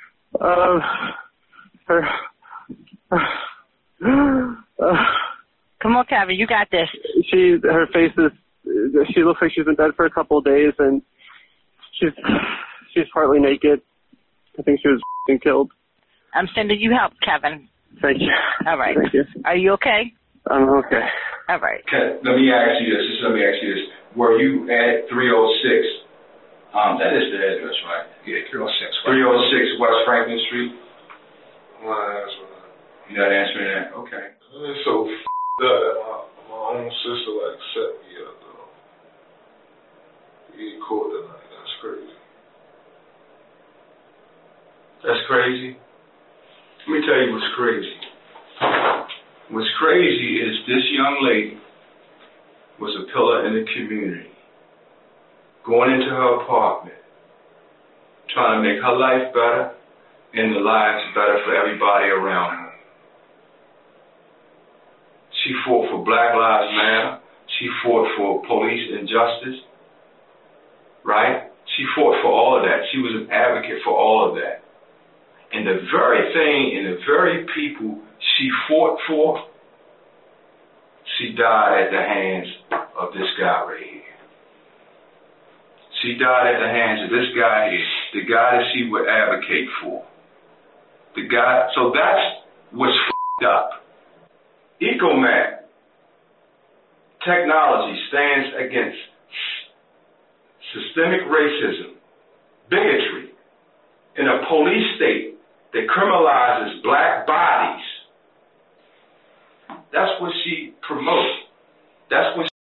Uh, her, uh, Come on, Kevin, you got this. She, her face is, she looks like she's been dead for a couple of days, and she's, she's partly naked. I think she was f***ing killed. I'm sending you help, Kevin. Thank you. All right. Thank you. Are you okay? I'm okay. All right. Okay, let me ask you this. Just let me ask you this. Were you at three oh six? Um, that is the address, right? Yeah, three oh six. three oh six West Franklin Street? I'm not answering that. You're not answering that? Okay. It's so f***ed up that my, my own sister like set me up, though. We in court tonight. That's crazy. That's crazy? Let me tell you what's crazy. What's crazy is this young lady was a pillar in the community, going into her apartment, trying to make her life better and the lives better for everybody around her. She fought for Black Lives Matter. She fought for police injustice, right? She fought for all of that. She was an advocate for all of that. And the very thing and the very people she fought for, she died at the hands of this guy right here. She died at the hands of this guy here, the guy that she would advocate for. The guy, so that's what's f***ed up. Ecomat technology stands against systemic racism, bigotry, in a police state that criminalizes black bodies. That's what she promotes. That's what